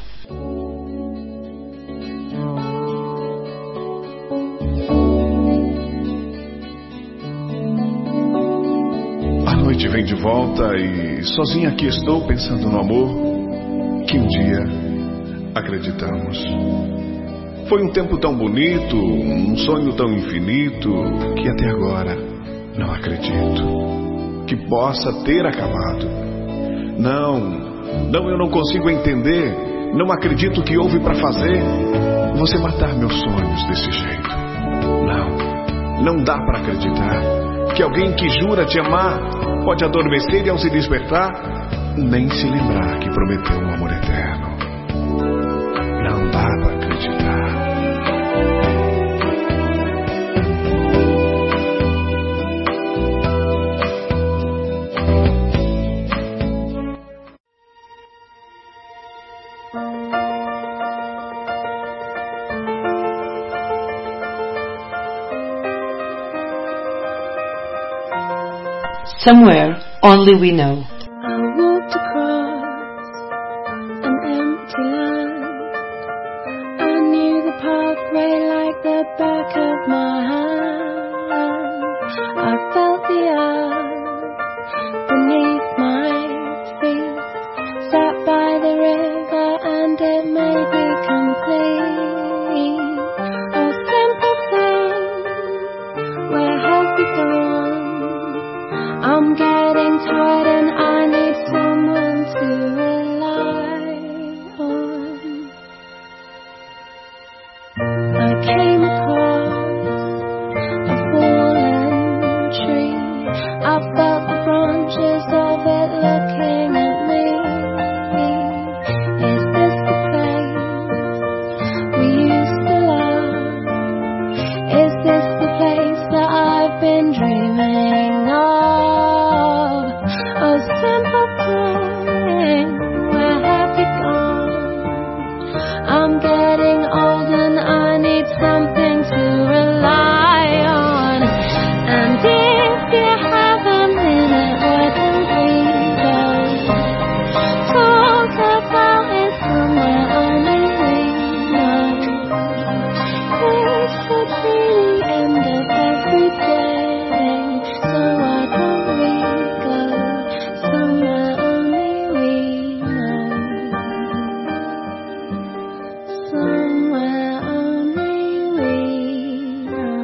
A noite vem de volta e sozinho aqui estou pensando no amor que um dia acreditamos. Foi um tempo tão bonito, um sonho tão infinito, que até agora não acredito que possa ter acabado. Não, eu não consigo entender, não acredito que houve para fazer você matar meus sonhos desse jeito. Não. Não dá para acreditar que alguém que jura te amar pode adormecer e ao se despertar nem se lembrar que prometeu um amor eterno. Não dá para acreditar. Somewhere Only We Know. I walked across an empty land. I knew the pathway like the back of my hand. I felt the earth beneath my feet. Sat by the river and it made me complete. A simple thing, where have we gone? I'm getting tired and I need someone to rely on. I came across a fallen tree. I felt the branches of it looking at me. Is this the place we used to love? Is this the place that I've been dreaming of? Simple thing, where have you gone? I'm getting old and I need something to rely on. And if you have a minute, why don't we go talk about it somewhere only we know? This could be the end of every day, so why don't we go somewhere only we know? Somewhere only we know.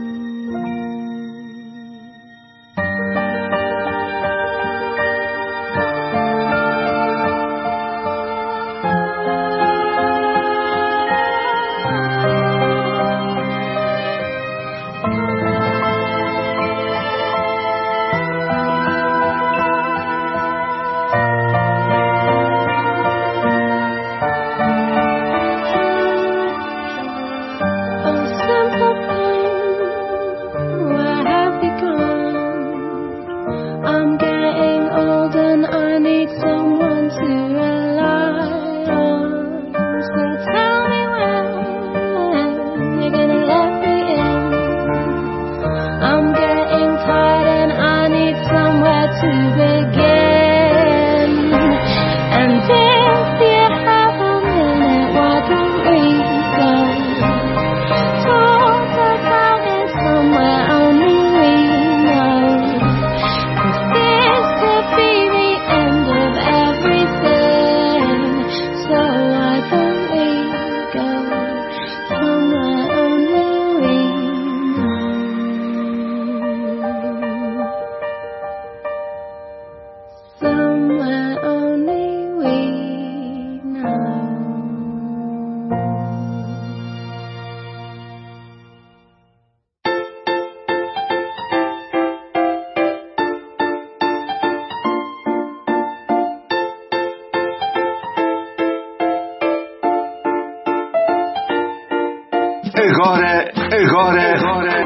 Agora.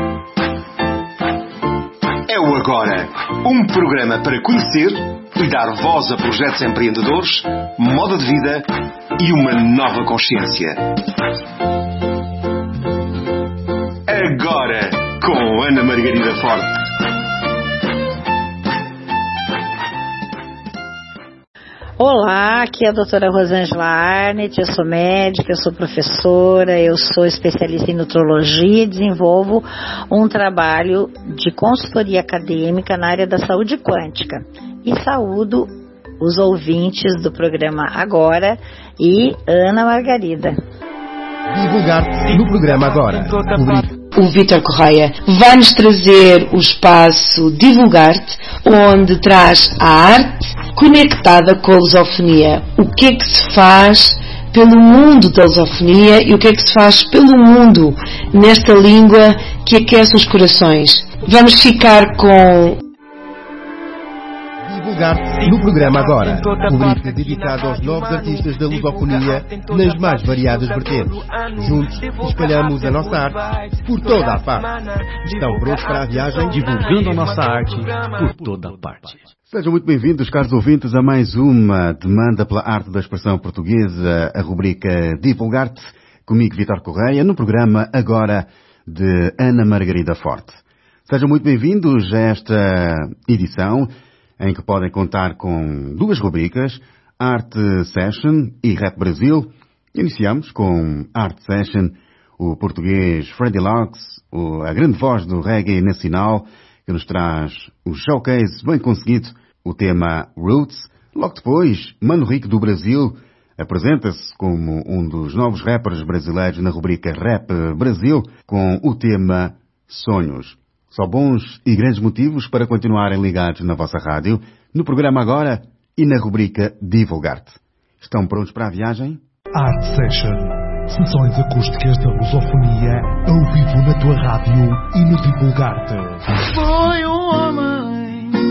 É o Agora. Um programa para conhecer e dar voz a projetos empreendedores, moda de vida e uma nova consciência. Agora, com Ana Margarida Forte. Olá, aqui é a doutora Rosângela Arnett, eu sou médica, eu sou professora, eu sou especialista em nutrologia e desenvolvo um trabalho de consultoria acadêmica na área da saúde quântica. E saúdo os ouvintes do programa Agora e Ana Margarida. Divulgar no programa Agora. O Vítor Correia vai-nos trazer o espaço Divulgar-te, onde traz a arte conectada com a lusofonia. O que é que se faz pelo mundo da lusofonia e o que é que se faz pelo mundo nesta língua que aquece os corações. Vamos ficar com Divulgar-te no programa Agora, rubrica dedicada aos novos artistas da lusofonia nas mais variadas vertentes. Juntos espalhamos a nossa arte por toda a parte. Estão prontos para a viagem? Divulgando a nossa arte por toda a parte. Sejam muito bem-vindos, caros ouvintes, a mais uma demanda pela arte da expressão portuguesa, a rubrica Divulgar-te, comigo, Vítor Correia, no programa Agora de Ana Margarida Forte. Sejam muito bem-vindos a esta edição, em que podem contar com duas rubricas, Art Session e Rap Brasil. Iniciamos com Art Session, o português Freddie Locks, a grande voz do reggae nacional, que nos traz o showcase bem conseguido, o tema Roots. Logo depois, Mano Rico do Brasil apresenta-se como um dos novos rappers brasileiros na rubrica Rap Brasil, com o tema Sonhos. Só bons e grandes motivos para continuarem ligados na vossa rádio, no programa Agora e na rubrica Divulgar-te. Estão prontos para a viagem? Art Session. Sessões acústicas da lusofonia ao vivo na tua rádio e no Divulgar-te. Foi um homem.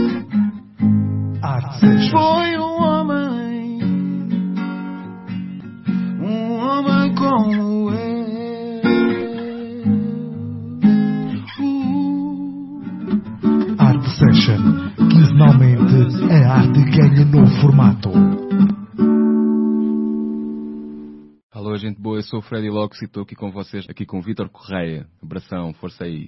Art Session. Foi um homem. Um homem como eu. Art Session. Quinzenalmente, a arte ganha novo formato. Alô, gente boa, eu sou o Freddie Locks e estou aqui com vocês, aqui com o Vítor Correia. Abração, força aí.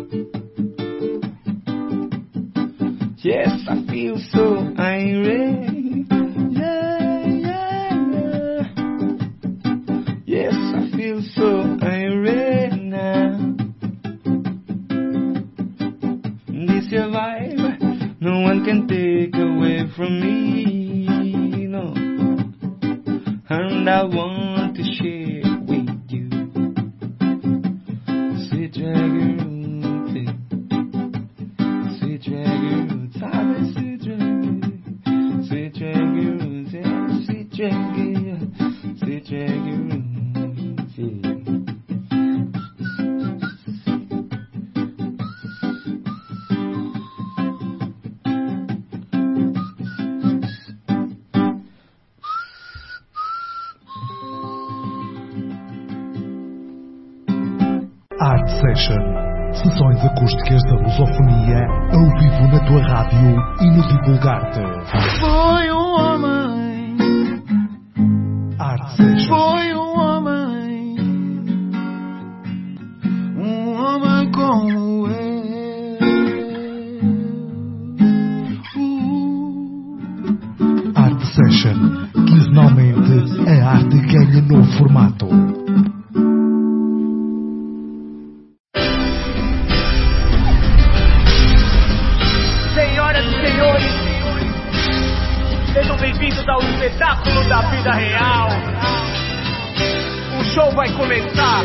Yes, I feel so irate. Yes, I feel so irate now. This your vibe, no one can take away from me, no. And I want to share with you. Sweet dragon roots, sweet dragon roots, sweet dragon roots, sweet dragon roots, sweet dragon roots. Art Session. Sessões acústicas da lusofonia ao vivo na tua rádio e no Divulgar-te. Foi homem. Art Session. Foi homem. Homem como eu. Art Session. Quinzenalmente a arte ganha novo formato. Bem-vindos ao espetáculo da vida real. O show vai começar.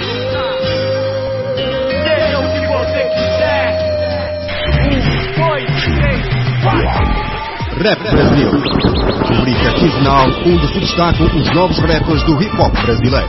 Seja o que você quiser. 1, 2, 3, 4. Rap Brasil. Rubrica quinzenal onde se destacam os novos rappers do hip-hop brasileiro.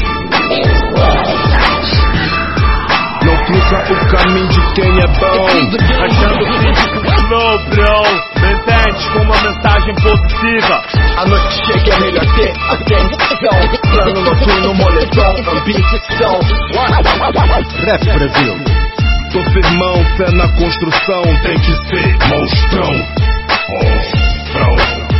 Não fica o caminho de quem é bom, achando que flow, bro. Mentente com uma mensagem positiva. A noite chega, é melhor ter atenção. Plano noturno, moletom, ambição. Rap Brasil. Tô firmão, fé na construção. Tem que ser monstrão. Monstrão.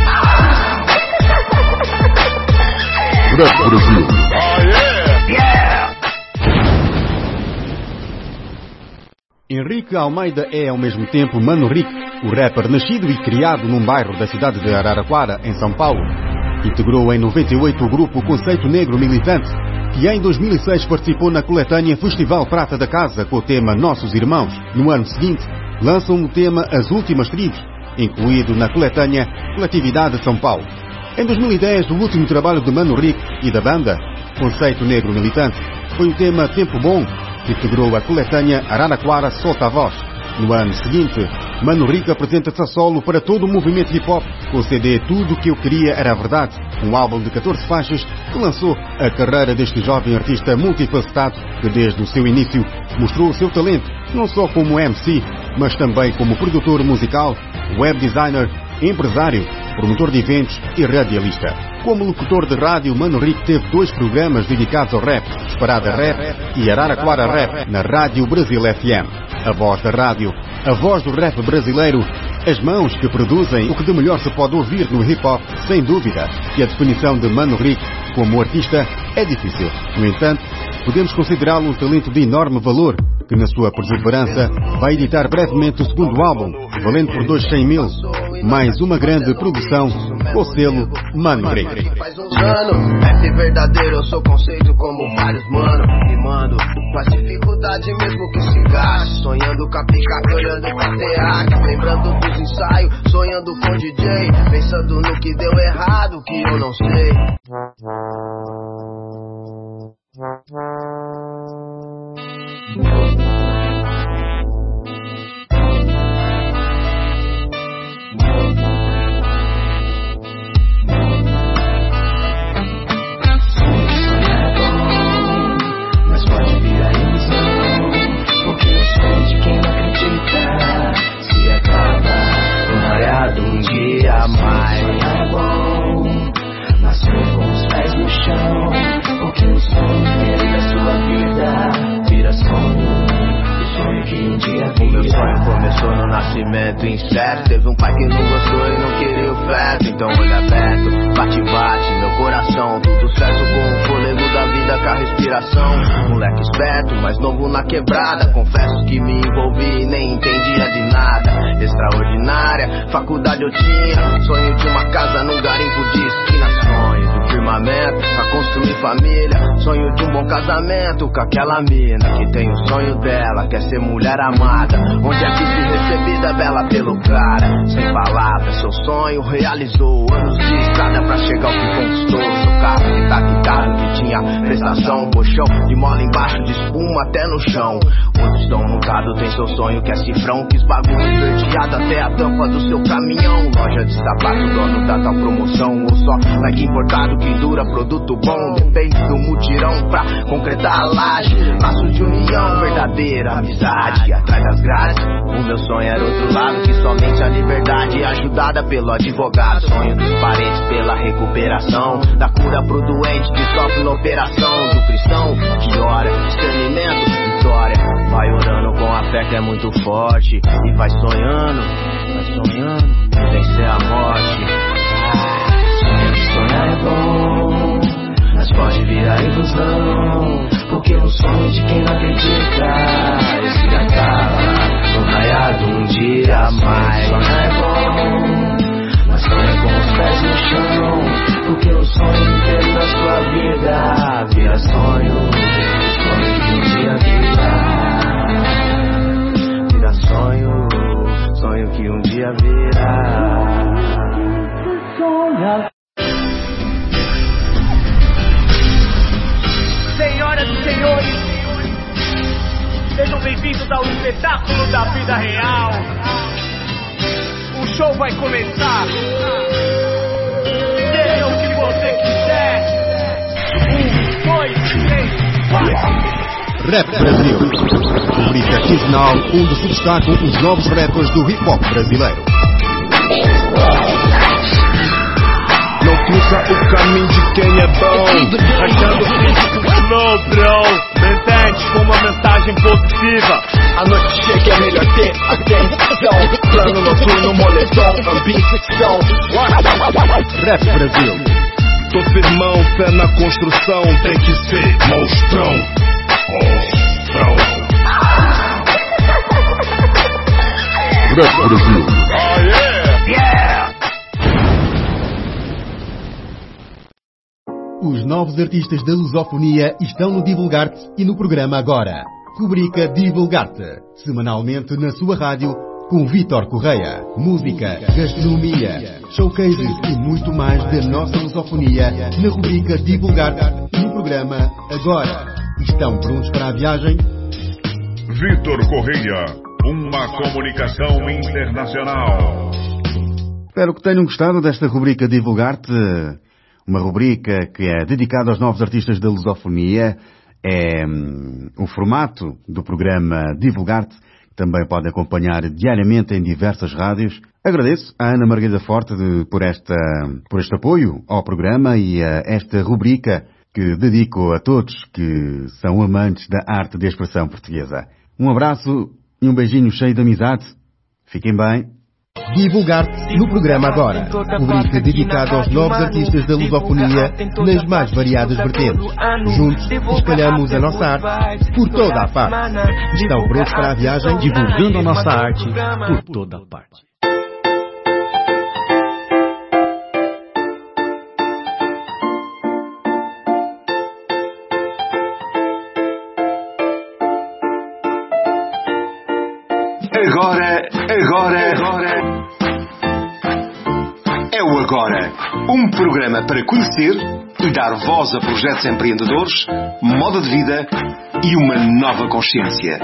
Rap Brasil. Oh yeah! Henrique Almeida é ao mesmo tempo Mano Rick, o rapper nascido e criado num bairro da cidade de Araraquara, em São Paulo. Integrou em 98 o grupo Conceito Negro Militante, que em 2006 participou na coletânea Festival Prata da Casa com o tema Nossos Irmãos. No ano seguinte, lançam o tema As Últimas Tribos, incluído na coletânea Coletividade de São Paulo. Em 2010, o último trabalho de Mano Rick e da banda Conceito Negro Militante foi o tema Tempo Bom, que integrou a coletânea Araraquara Solta a Voz. No ano seguinte, Mano Rick apresenta-se a solo para todo o movimento hip-hop com o CD Tudo Que Eu Queria Era Verdade, um álbum de 14 faixas que lançou a carreira deste jovem artista multifacetado que desde o seu início mostrou o seu talento, não só como MC, mas também como produtor musical, web designer, empresário, promotor de eventos e radialista. Como locutor de rádio, Mano Rick teve 2 programas dedicados ao rap, Disparada Rap e Araraquara Rap, na Rádio Brasil FM. A voz da rádio, a voz do rap brasileiro, as mãos que produzem o que de melhor se pode ouvir no hip-hop, sem dúvida. E a definição de Mano Rick como artista é difícil. No entanto, podemos considerá-lo um talento de enorme valor, que na sua perseverança vai editar brevemente o segundo álbum, valendo por 200.000, mais uma grande produção, com o selo Mano Rick. Faz uns anos, rap verdadeiro, eu sou conceito como vários mano. E mando, faz dificuldade mesmo que se gaste, sonhando com a picape, olhando pra teatro, lembrando dos ensaios, sonhando com DJ, pensando no que deu errado, que eu não sei. Um dia mais é bom, nasceu com os pés no chão, porque o sonho da sua vida vira sonho, o sonho que um dia vira. O meu sonho começou no nascimento incerto, teve um pai que não gostou e não queria o feto, então olha perto, bate bate, meu coração, tudo certo com o fôlego da vida, com a respiração, moleque esperto, mais novo na quebrada, confesso que me envolvi e nem entendia de nada, extraordinária, faculdade eu tinha, sonho de uma casa num garimpo de esquina, sonho de firma armamento pra construir família. Sonho de um bom casamento com aquela mina que tem o sonho dela, quer ser mulher amada. Onde é que se recebida bela pelo cara? Sem palavras, seu sonho realizou. Anos de estrada pra chegar ao que conquistou. Seu carro que tá quitado, que tinha prestação. Colchão de mola embaixo, de espuma até no chão. Onde estão montados tem seu sonho que é cifrão. Quis bagulho esverdeado até a tampa do seu caminhão. Loja de sapato, dono da tal promoção. Ou só like importado que dura, produto bom. Depende do mutirão pra concretar a laje. Laços de união, verdadeira amizade. Atrás das grades, o meu sonho era outro lado. Que somente a liberdade é ajudada pelo advogado. Sonho dos parentes pela recuperação. Da cura pro doente que sofre na operação. Do cristão que ora, discernimento, vitória. Vai orando com a fé que é muito forte. E vai sonhando, vencer a morte. Sonhar é bom, mas pode virar ilusão. Porque o sonho de quem não acredita esse acaba no raiado um dia mais. Sonhar é bom, mas sonha com os pés no chão. Porque o sonho inteiro da sua vida vira sonho. Sonho que um dia vira sonho. Sonho que um dia virá. Senhoras e senhores, sejam bem-vindos ao espetáculo da vida real. O show vai começar. Seja o que você quiser. 1, 2, 3, 4. Rap Brasil, rubrica quinzenal onde se destacam os novos rappers do hip-hop brasileiro. Não cruza o caminho de quem é bom, achando que no bro, mentente com uma mensagem positiva. A noite chega, é melhor ter atenção. Plano noturno, moletom, ambição. Rap Brasil. Tô firmão, fé na construção, tem que ser monstrão. Rap Brasil. Oh yeah! Os novos artistas da lusofonia estão no Divulgar-te e no programa Agora. Rubrica Divulgar-te, semanalmente na sua rádio, com Vítor Correia. Música, gastronomia, showcases e muito mais da nossa lusofonia na rubrica Divulgar-te e no programa Agora. Estão prontos para a viagem? Vítor Correia, uma comunicação internacional. Espero que tenham gostado desta rubrica Divulgar-te. Uma rubrica que é dedicada aos novos artistas da lusofonia. É o formato do programa Divulgar-te. Também pode acompanhar diariamente em diversas rádios. Agradeço à Ana Margarida Forte por este apoio ao programa e a esta rubrica que dedico a todos que são amantes da arte de expressão portuguesa. Um abraço e um beijinho cheio de amizade. Fiquem bem. Divulgar-te no programa Agora. Rubrica dedicada aos novos artistas da lusofonia nas mais variadas vertentes. Juntos espalhamos a nossa arte por toda a parte. Estão prontos para a viagem? Divulgando a nossa arte por toda a parte. Agora. É o Agora. Um programa para conhecer e dar voz a projetos empreendedores, moda de vida e uma nova consciência.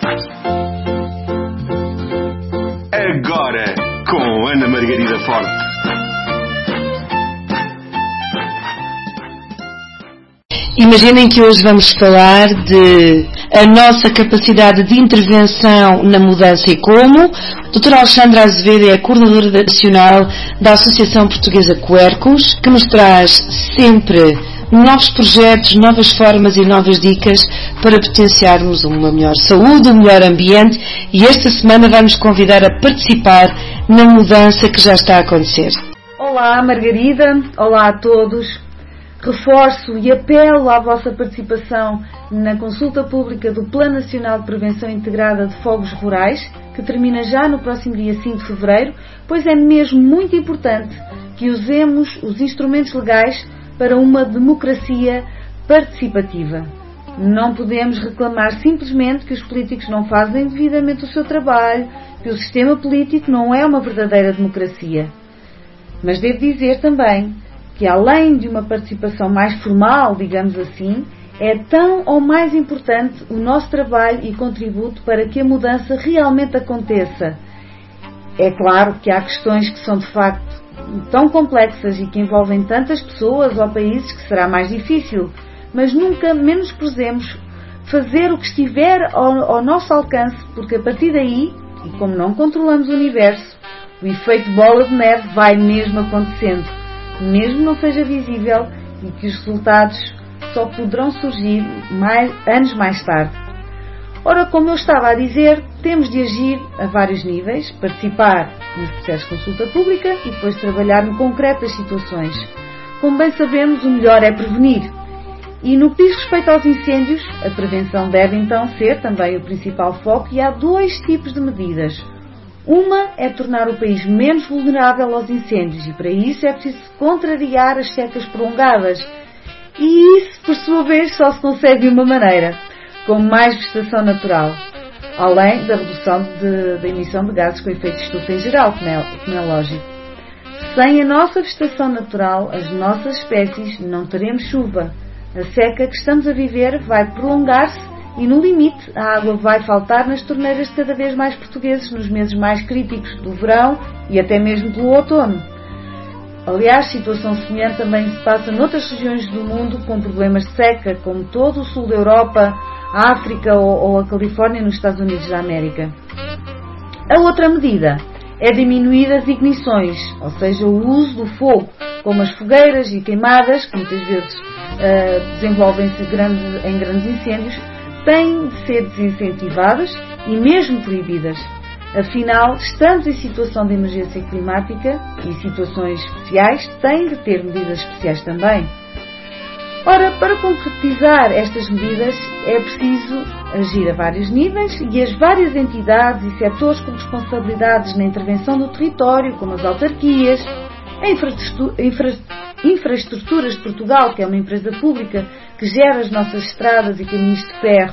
Agora, com Ana Margarida Forte. Imaginem que hoje vamos falar de a nossa capacidade de intervenção na mudança e como. A doutora Alexandra Azevedo é a coordenadora nacional da Associação Portuguesa Quercus, que nos traz sempre novos projetos, novas formas e novas dicas para potenciarmos uma melhor saúde, um melhor ambiente, e esta semana vamos convidar a participar na mudança que já está a acontecer. Olá Margarida, olá a todos. Reforço e apelo à vossa participação na consulta pública do Plano Nacional de Prevenção Integrada de Fogos Rurais, que termina já no próximo dia 5 de fevereiro, pois é mesmo muito importante que usemos os instrumentos legais para uma democracia participativa. Não podemos reclamar simplesmente que os políticos não fazem devidamente o seu trabalho, que o sistema político não é uma verdadeira democracia. Mas devo dizer também que, além de uma participação mais formal, digamos assim, é tão ou mais importante o nosso trabalho e contributo para que a mudança realmente aconteça. É claro que há questões que são de facto tão complexas e que envolvem tantas pessoas ou países que será mais difícil, mas nunca menosprezemos fazer o que estiver ao nosso alcance, porque a partir daí, e como não controlamos o universo, o efeito bola de neve vai mesmo acontecendo, mesmo não seja visível, e que os resultados só poderão surgir anos mais tarde. Ora, como eu estava a dizer, temos de agir a vários níveis, participar nos processos de consulta pública e depois trabalhar no concreto das situações. Como bem sabemos, o melhor é prevenir. E no que diz respeito aos incêndios, a prevenção deve então ser também o principal foco, e há 2 tipos de medidas. Uma é tornar o país menos vulnerável aos incêndios, e para isso é preciso contrariar as secas prolongadas. E isso, por sua vez, só se consegue de uma maneira, com mais vegetação natural, além da redução da emissão de gases com efeito de estufa em geral, como é lógico. Sem a nossa vegetação natural, as nossas espécies, não teremos chuva. A seca que estamos a viver vai prolongar-se e, no limite, a água vai faltar nas torneiras de cada vez mais portugueses nos meses mais críticos do verão e até mesmo pelo outono. Aliás, situação semelhante também se passa noutras regiões do mundo com problemas de seca, como todo o sul da Europa, a África ou a Califórnia nos Estados Unidos da América. A outra medida é diminuir as ignições, ou seja, o uso do fogo, como as fogueiras e queimadas, que muitas vezes desenvolvem-se em grandes incêndios, têm de ser desincentivadas e mesmo proibidas. Afinal, estamos em situação de emergência climática e situações especiais têm de ter medidas especiais também. Ora, para concretizar estas medidas é preciso agir a vários níveis, e as várias entidades e setores com responsabilidades na intervenção do território, como as autarquias, a Infraestruturas de Portugal, que é uma empresa pública que gera as nossas estradas e caminhos de ferro,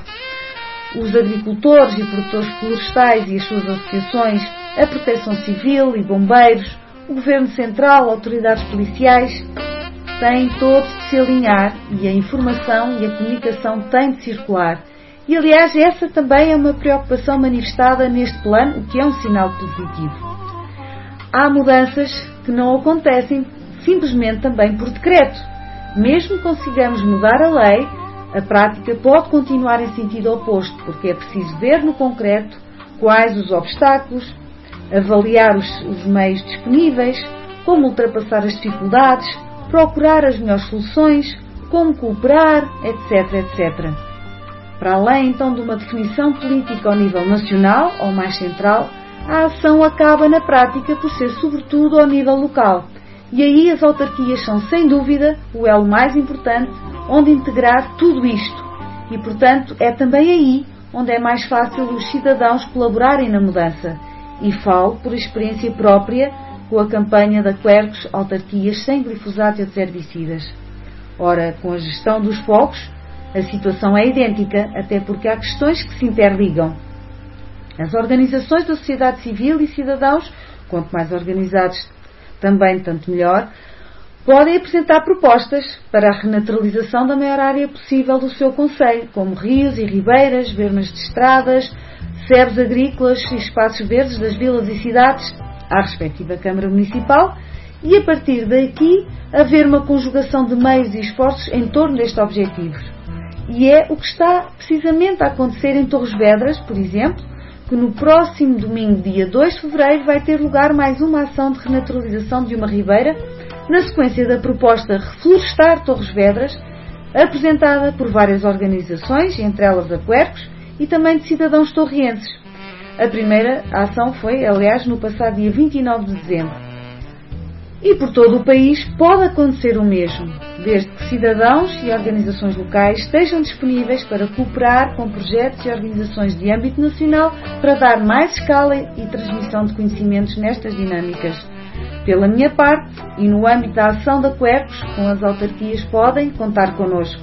os agricultores e produtores florestais e as suas associações, a Proteção Civil e bombeiros, o Governo Central, autoridades policiais, têm todos de se alinhar, e a informação e a comunicação têm de circular. E, aliás, essa também é uma preocupação manifestada neste plano, o que é um sinal positivo. Há mudanças que não acontecem simplesmente também por decreto. Mesmo que consigamos mudar a lei, a prática pode continuar em sentido oposto, porque é preciso ver no concreto quais os obstáculos, avaliar os meios disponíveis, como ultrapassar as dificuldades, procurar as melhores soluções, como cooperar, etc., etc. Para além, então, de uma definição política ao nível nacional ou mais central, a ação acaba na prática por ser sobretudo ao nível local. E aí as autarquias são, sem dúvida, o elo mais importante onde integrar tudo isto. E, portanto, é também aí onde é mais fácil os cidadãos colaborarem na mudança. E falo por experiência própria com a campanha da Quercus Autarquias Sem Glifosato e outros herbicidas. Ora, com a gestão dos fogos, a situação é idêntica, até porque há questões que se interligam. As organizações da sociedade civil e cidadãos, quanto mais organizados também, tanto melhor, podem apresentar propostas para a renaturalização da maior área possível do seu concelho, como rios e ribeiras, bermas de estradas, cerros agrícolas e espaços verdes das vilas e cidades, à respectiva Câmara Municipal, e a partir daqui haver uma conjugação de meios e esforços em torno destes objetivos. E é o que está precisamente a acontecer em Torres Vedras, por exemplo, que no próximo domingo, dia 2 de fevereiro, vai ter lugar mais uma ação de renaturalização de uma ribeira, na sequência da proposta Reflorestar Torres Vedras, apresentada por várias organizações, entre elas a Quercus, e também de cidadãos torrienses. A primeira ação foi, aliás, no passado dia 29 de dezembro. E por todo o país pode acontecer o mesmo, desde que cidadãos e organizações locais estejam disponíveis para cooperar com projetos e organizações de âmbito nacional para dar mais escala e transmissão de conhecimentos nestas dinâmicas. Pela minha parte, e no âmbito da ação da Quercus, com as autarquias podem contar connosco.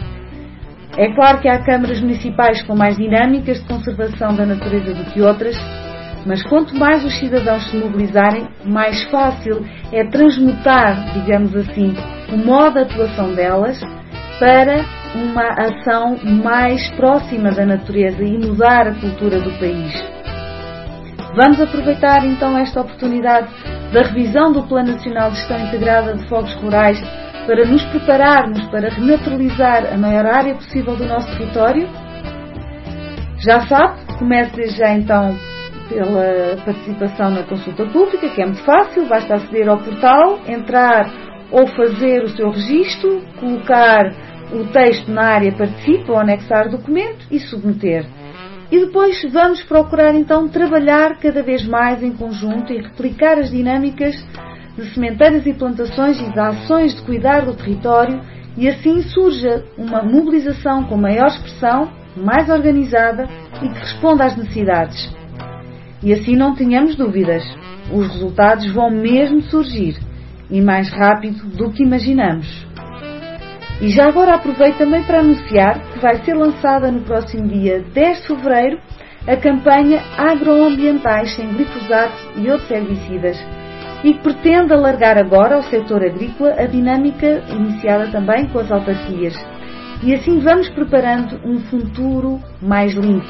É claro que há câmaras municipais com mais dinâmicas de conservação da natureza do que outras, mas quanto mais os cidadãos se mobilizarem, mais fácil é transmutar, digamos assim, o modo de atuação delas para uma ação mais próxima da natureza e mudar a cultura do país. Vamos aproveitar então esta oportunidade da revisão do Plano Nacional de Gestão Integrada de Fogos Rurais para nos prepararmos para renaturalizar a maior área possível do nosso território? Já sabe, comece já então pela participação na consulta pública, que é muito fácil, basta aceder ao portal, entrar ou fazer o seu registro, colocar o texto na área Participa ou anexar documento e submeter. E depois vamos procurar então trabalhar cada vez mais em conjunto e replicar as dinâmicas de sementeiras e plantações e de ações de cuidar do território, e assim surja uma mobilização com maior expressão, mais organizada e que responda às necessidades. E assim não tenhamos dúvidas, os resultados vão mesmo surgir, e mais rápido do que imaginamos. E já agora aproveito também para anunciar que vai ser lançada no próximo dia 10 de fevereiro a campanha Agroambientais sem glifosato e outros herbicidas, e que pretende alargar agora ao setor agrícola a dinâmica iniciada também com as autarquias. E assim vamos preparando um futuro mais limpo.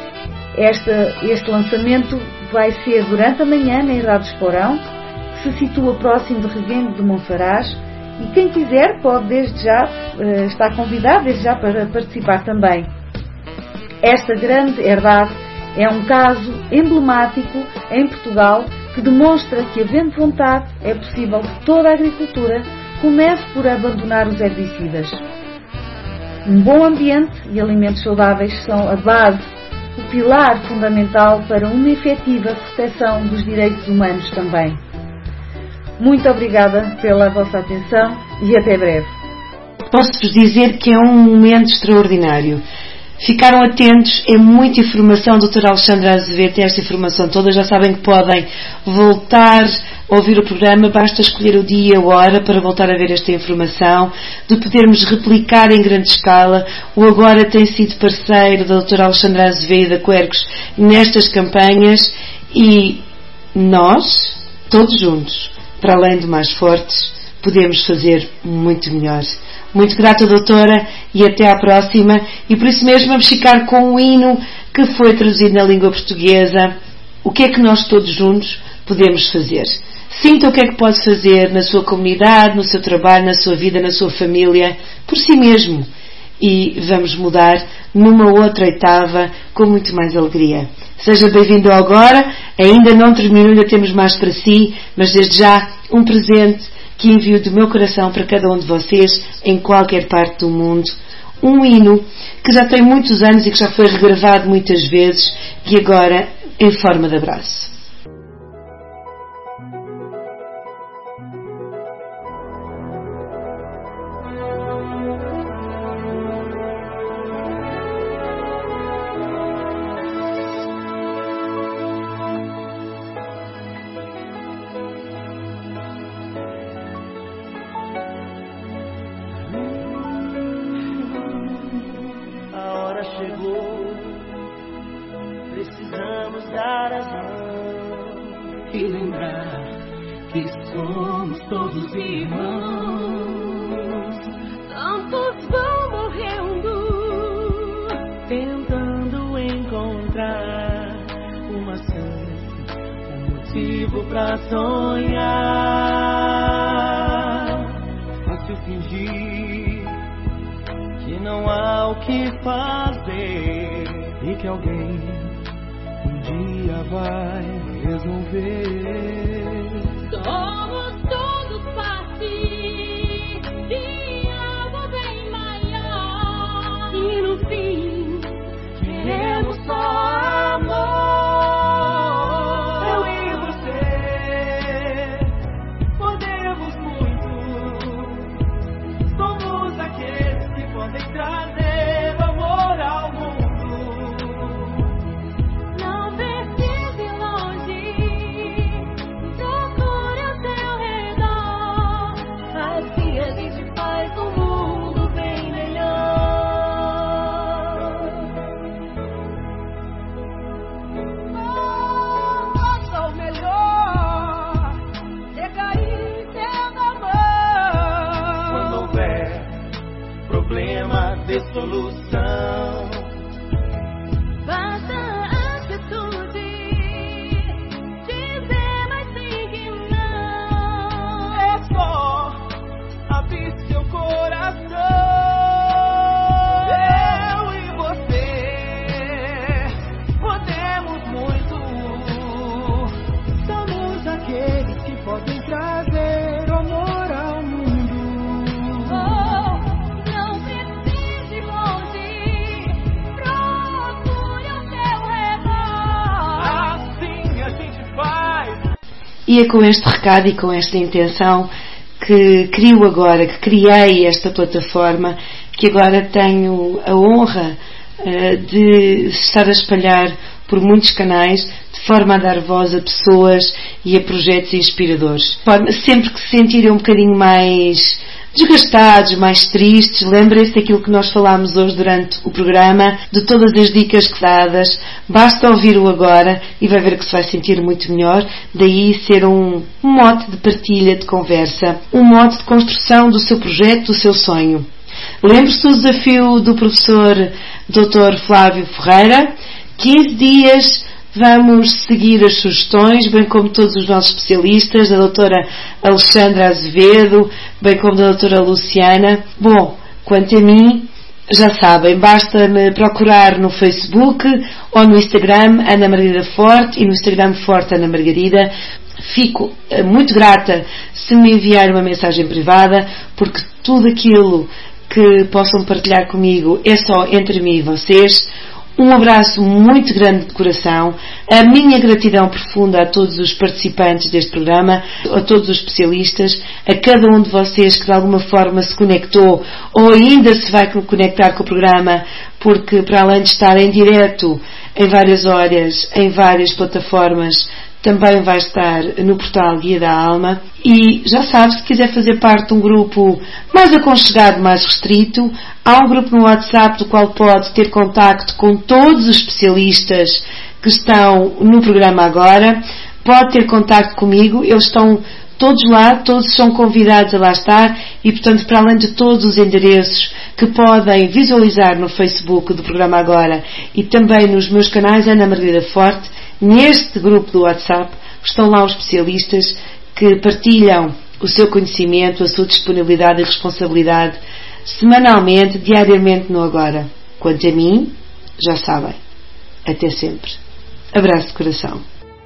Este lançamento vai ser durante a manhã na Irrado de Esporão, que se situa próximo de Reguengos de Monsaraz, e quem quiser pode desde já, está convidado desde já para participar também. Esta grande herdade é um caso emblemático em Portugal que demonstra que, havendo vontade, é possível que toda a agricultura comece por abandonar os herbicidas. Um bom ambiente e alimentos saudáveis são a base, o pilar fundamental para uma efetiva proteção dos direitos humanos também. Muito obrigada pela vossa atenção e até breve. Posso-vos dizer que é um momento extraordinário. Ficaram atentos, é muita informação. Doutora Alexandra Azevedo tem esta informação toda. Já sabem que podem voltar a ouvir o programa, basta escolher o dia, a hora para voltar a ver esta informação, de podermos replicar em grande escala. O Agora tem sido parceiro da doutora Alexandra Azevedo da Quercus nestas campanhas, e nós, todos juntos, para além de mais fortes, podemos fazer muito melhor. Muito grata, doutora, e até à próxima. E por isso mesmo vamos ficar com um hino que foi traduzido na língua portuguesa. O que é que nós todos juntos podemos fazer? Sinta o que é que pode fazer na sua comunidade, no seu trabalho, na sua vida, na sua família, por si mesmo. E vamos mudar numa outra etapa com muito mais alegria. Seja bem-vindo ao Agora. Ainda não terminou, ainda temos mais para si, mas desde já um presente que envio do meu coração para cada um de vocês em qualquer parte do mundo. Um hino que já tem muitos anos e que já foi regravado muitas vezes, e agora em forma de abraço. Pra sonhar, fácil fingir que não há o que fazer e que alguém um dia vai resolver. Somos todos parte de algo bem maior, e no fim queremos só amor. Trazer amor ao mundo. Não precisa ir longe, procure o seu E é com este recado e com esta intenção que criei esta plataforma, que agora tenho a honra de estar a espalhar por muitos canais, de forma a dar voz a pessoas e a projetos inspiradores. Sempre que se sentirem um bocadinho mais desgastados, mais tristes, lembrem-se daquilo que nós falámos hoje durante o programa, de todas as dicas que dadas, basta ouvir-o agora e vai ver que se vai sentir muito melhor. Daí ser um mote de partilha, de conversa, um mote de construção do seu projeto, do seu sonho. Lembre-se do desafio do professor Dr. Flávio Ferreira. 15 dias, vamos seguir as sugestões, bem como todos os nossos especialistas, da doutora Alexandra Azevedo, bem como da doutora Luciana. Bom, quanto a mim, já sabem, basta-me procurar no Facebook ou no Instagram Ana Margarida Forte e no Instagram Forte Ana Margarida. Fico muito grata se me enviar uma mensagem privada, porque tudo aquilo que possam partilhar comigo é só entre mim e vocês. Um abraço muito grande de coração, a minha gratidão profunda a todos os participantes deste programa, a todos os especialistas, a cada um de vocês que de alguma forma se conectou ou ainda se vai conectar com o programa, porque para além de estar em direto em várias horas, em várias plataformas, também vai estar no portal Guia da Alma. E já sabe, se quiser fazer parte de um grupo mais aconchegado, mais restrito, há um grupo no WhatsApp do qual pode ter contacto com todos os especialistas que estão no programa agora. Pode ter contacto comigo, eles estão todos lá, todos são convidados a lá estar e, portanto, para além de todos os endereços que podem visualizar no Facebook do programa agora e também nos meus canais Ana Margarida Forte, neste grupo do WhatsApp estão lá os especialistas que partilham o seu conhecimento, a sua disponibilidade e responsabilidade semanalmente, diariamente no agora. Quanto a mim, já sabem. Até sempre. Abraço de coração.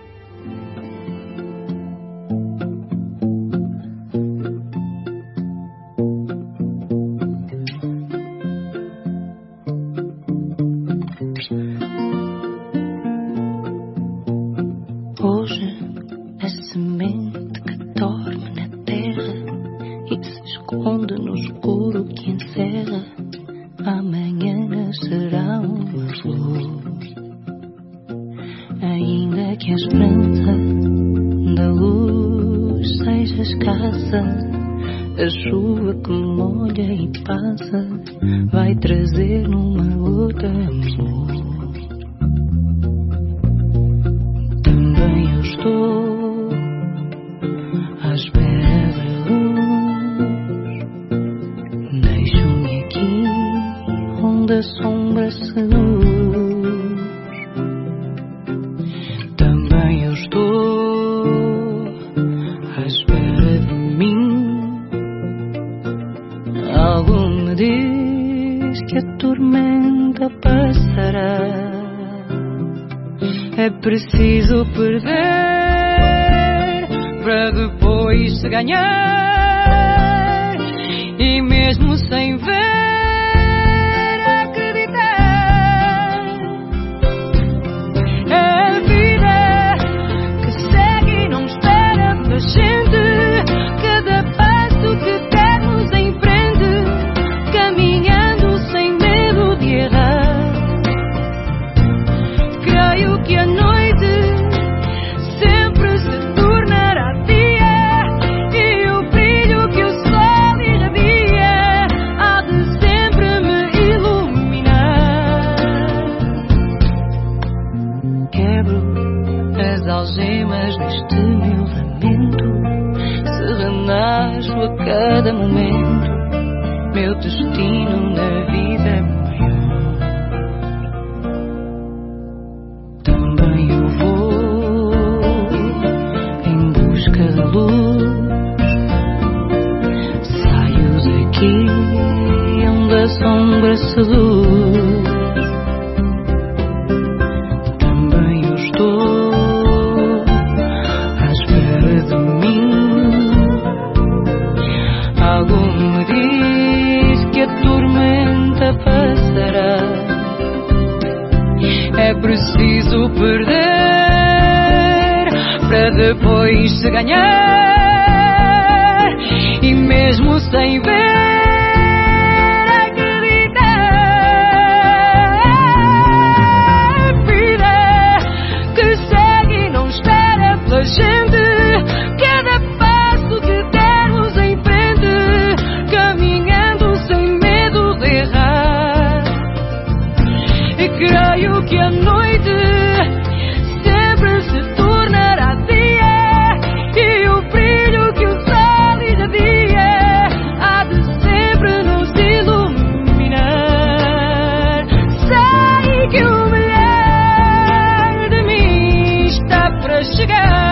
Hoje a semente que dorme na terra e se esconde no escuro que encerra, amanhã nascerá uma flor. Ainda que a esperança da luz seja escassa, a chuva que molha e passa vai trazer numa gota amor. Também eu estou à espera da luz. Deixo-me aqui onde a sombra seduz. Também eu estou à espera de mim. Algo me diz que a tormenta passará. É preciso perder para depois se ganhar, e mesmo sem ver, acreditar. É a vida que segue e não espera pela gente. Cada passo que dermos em frente, caminhando sem medo de errar. Creio que a noite sempre se tornará dia, e o brilho que o sol irradia há de sempre me iluminar. Quebro as algemas deste meu lamento, se renasço a cada momento, meu destino na vida é maior. Também eu vou em busca da luz. Saio daqui onde a sombra seduz. Também eu estou à espera de mim. Algo me diz que a tormenta passará. É preciso perder para depois se ganhar, e mesmo sem ver gente, cada passo que dermos em frente, caminhando sem medo de errar. E creio que a noite sempre se tornará dia, e o brilho que o sol irradia há de sempre nos iluminar. Sei que o melhor de mim está para chegar.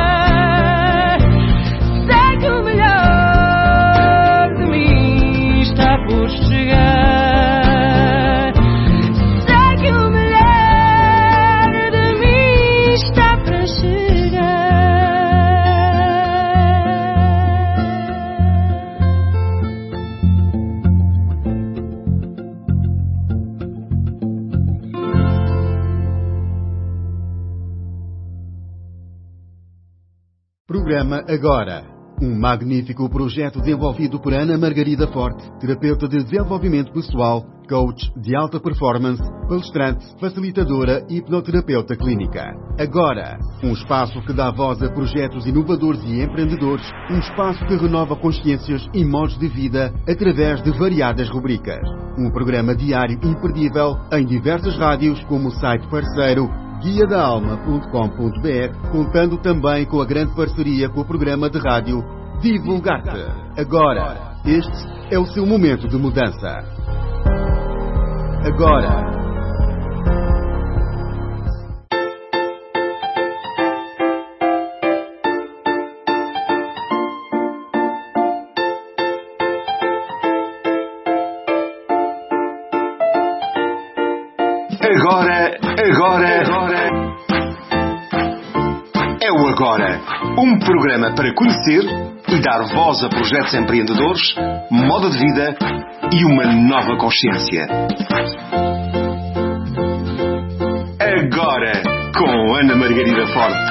Programa Agora, um magnífico projeto desenvolvido por Ana Margarida Forte, terapeuta de desenvolvimento pessoal, coach de alta performance, palestrante, facilitadora e hipnoterapeuta clínica. Agora, um espaço que dá voz a projetos inovadores e empreendedores, um espaço que renova consciências e modos de vida através de variadas rubricas. Um programa diário imperdível em diversas rádios como o site parceiro guiadaalma.com.br, contando também com a grande parceria com o programa de rádio Divulgar-te. Agora, este é o seu momento de mudança. Agora. Agora. É o Agora, um programa para conhecer e dar voz a projetos empreendedores, modo de vida e uma nova consciência. Agora, com Ana Margarida Forte.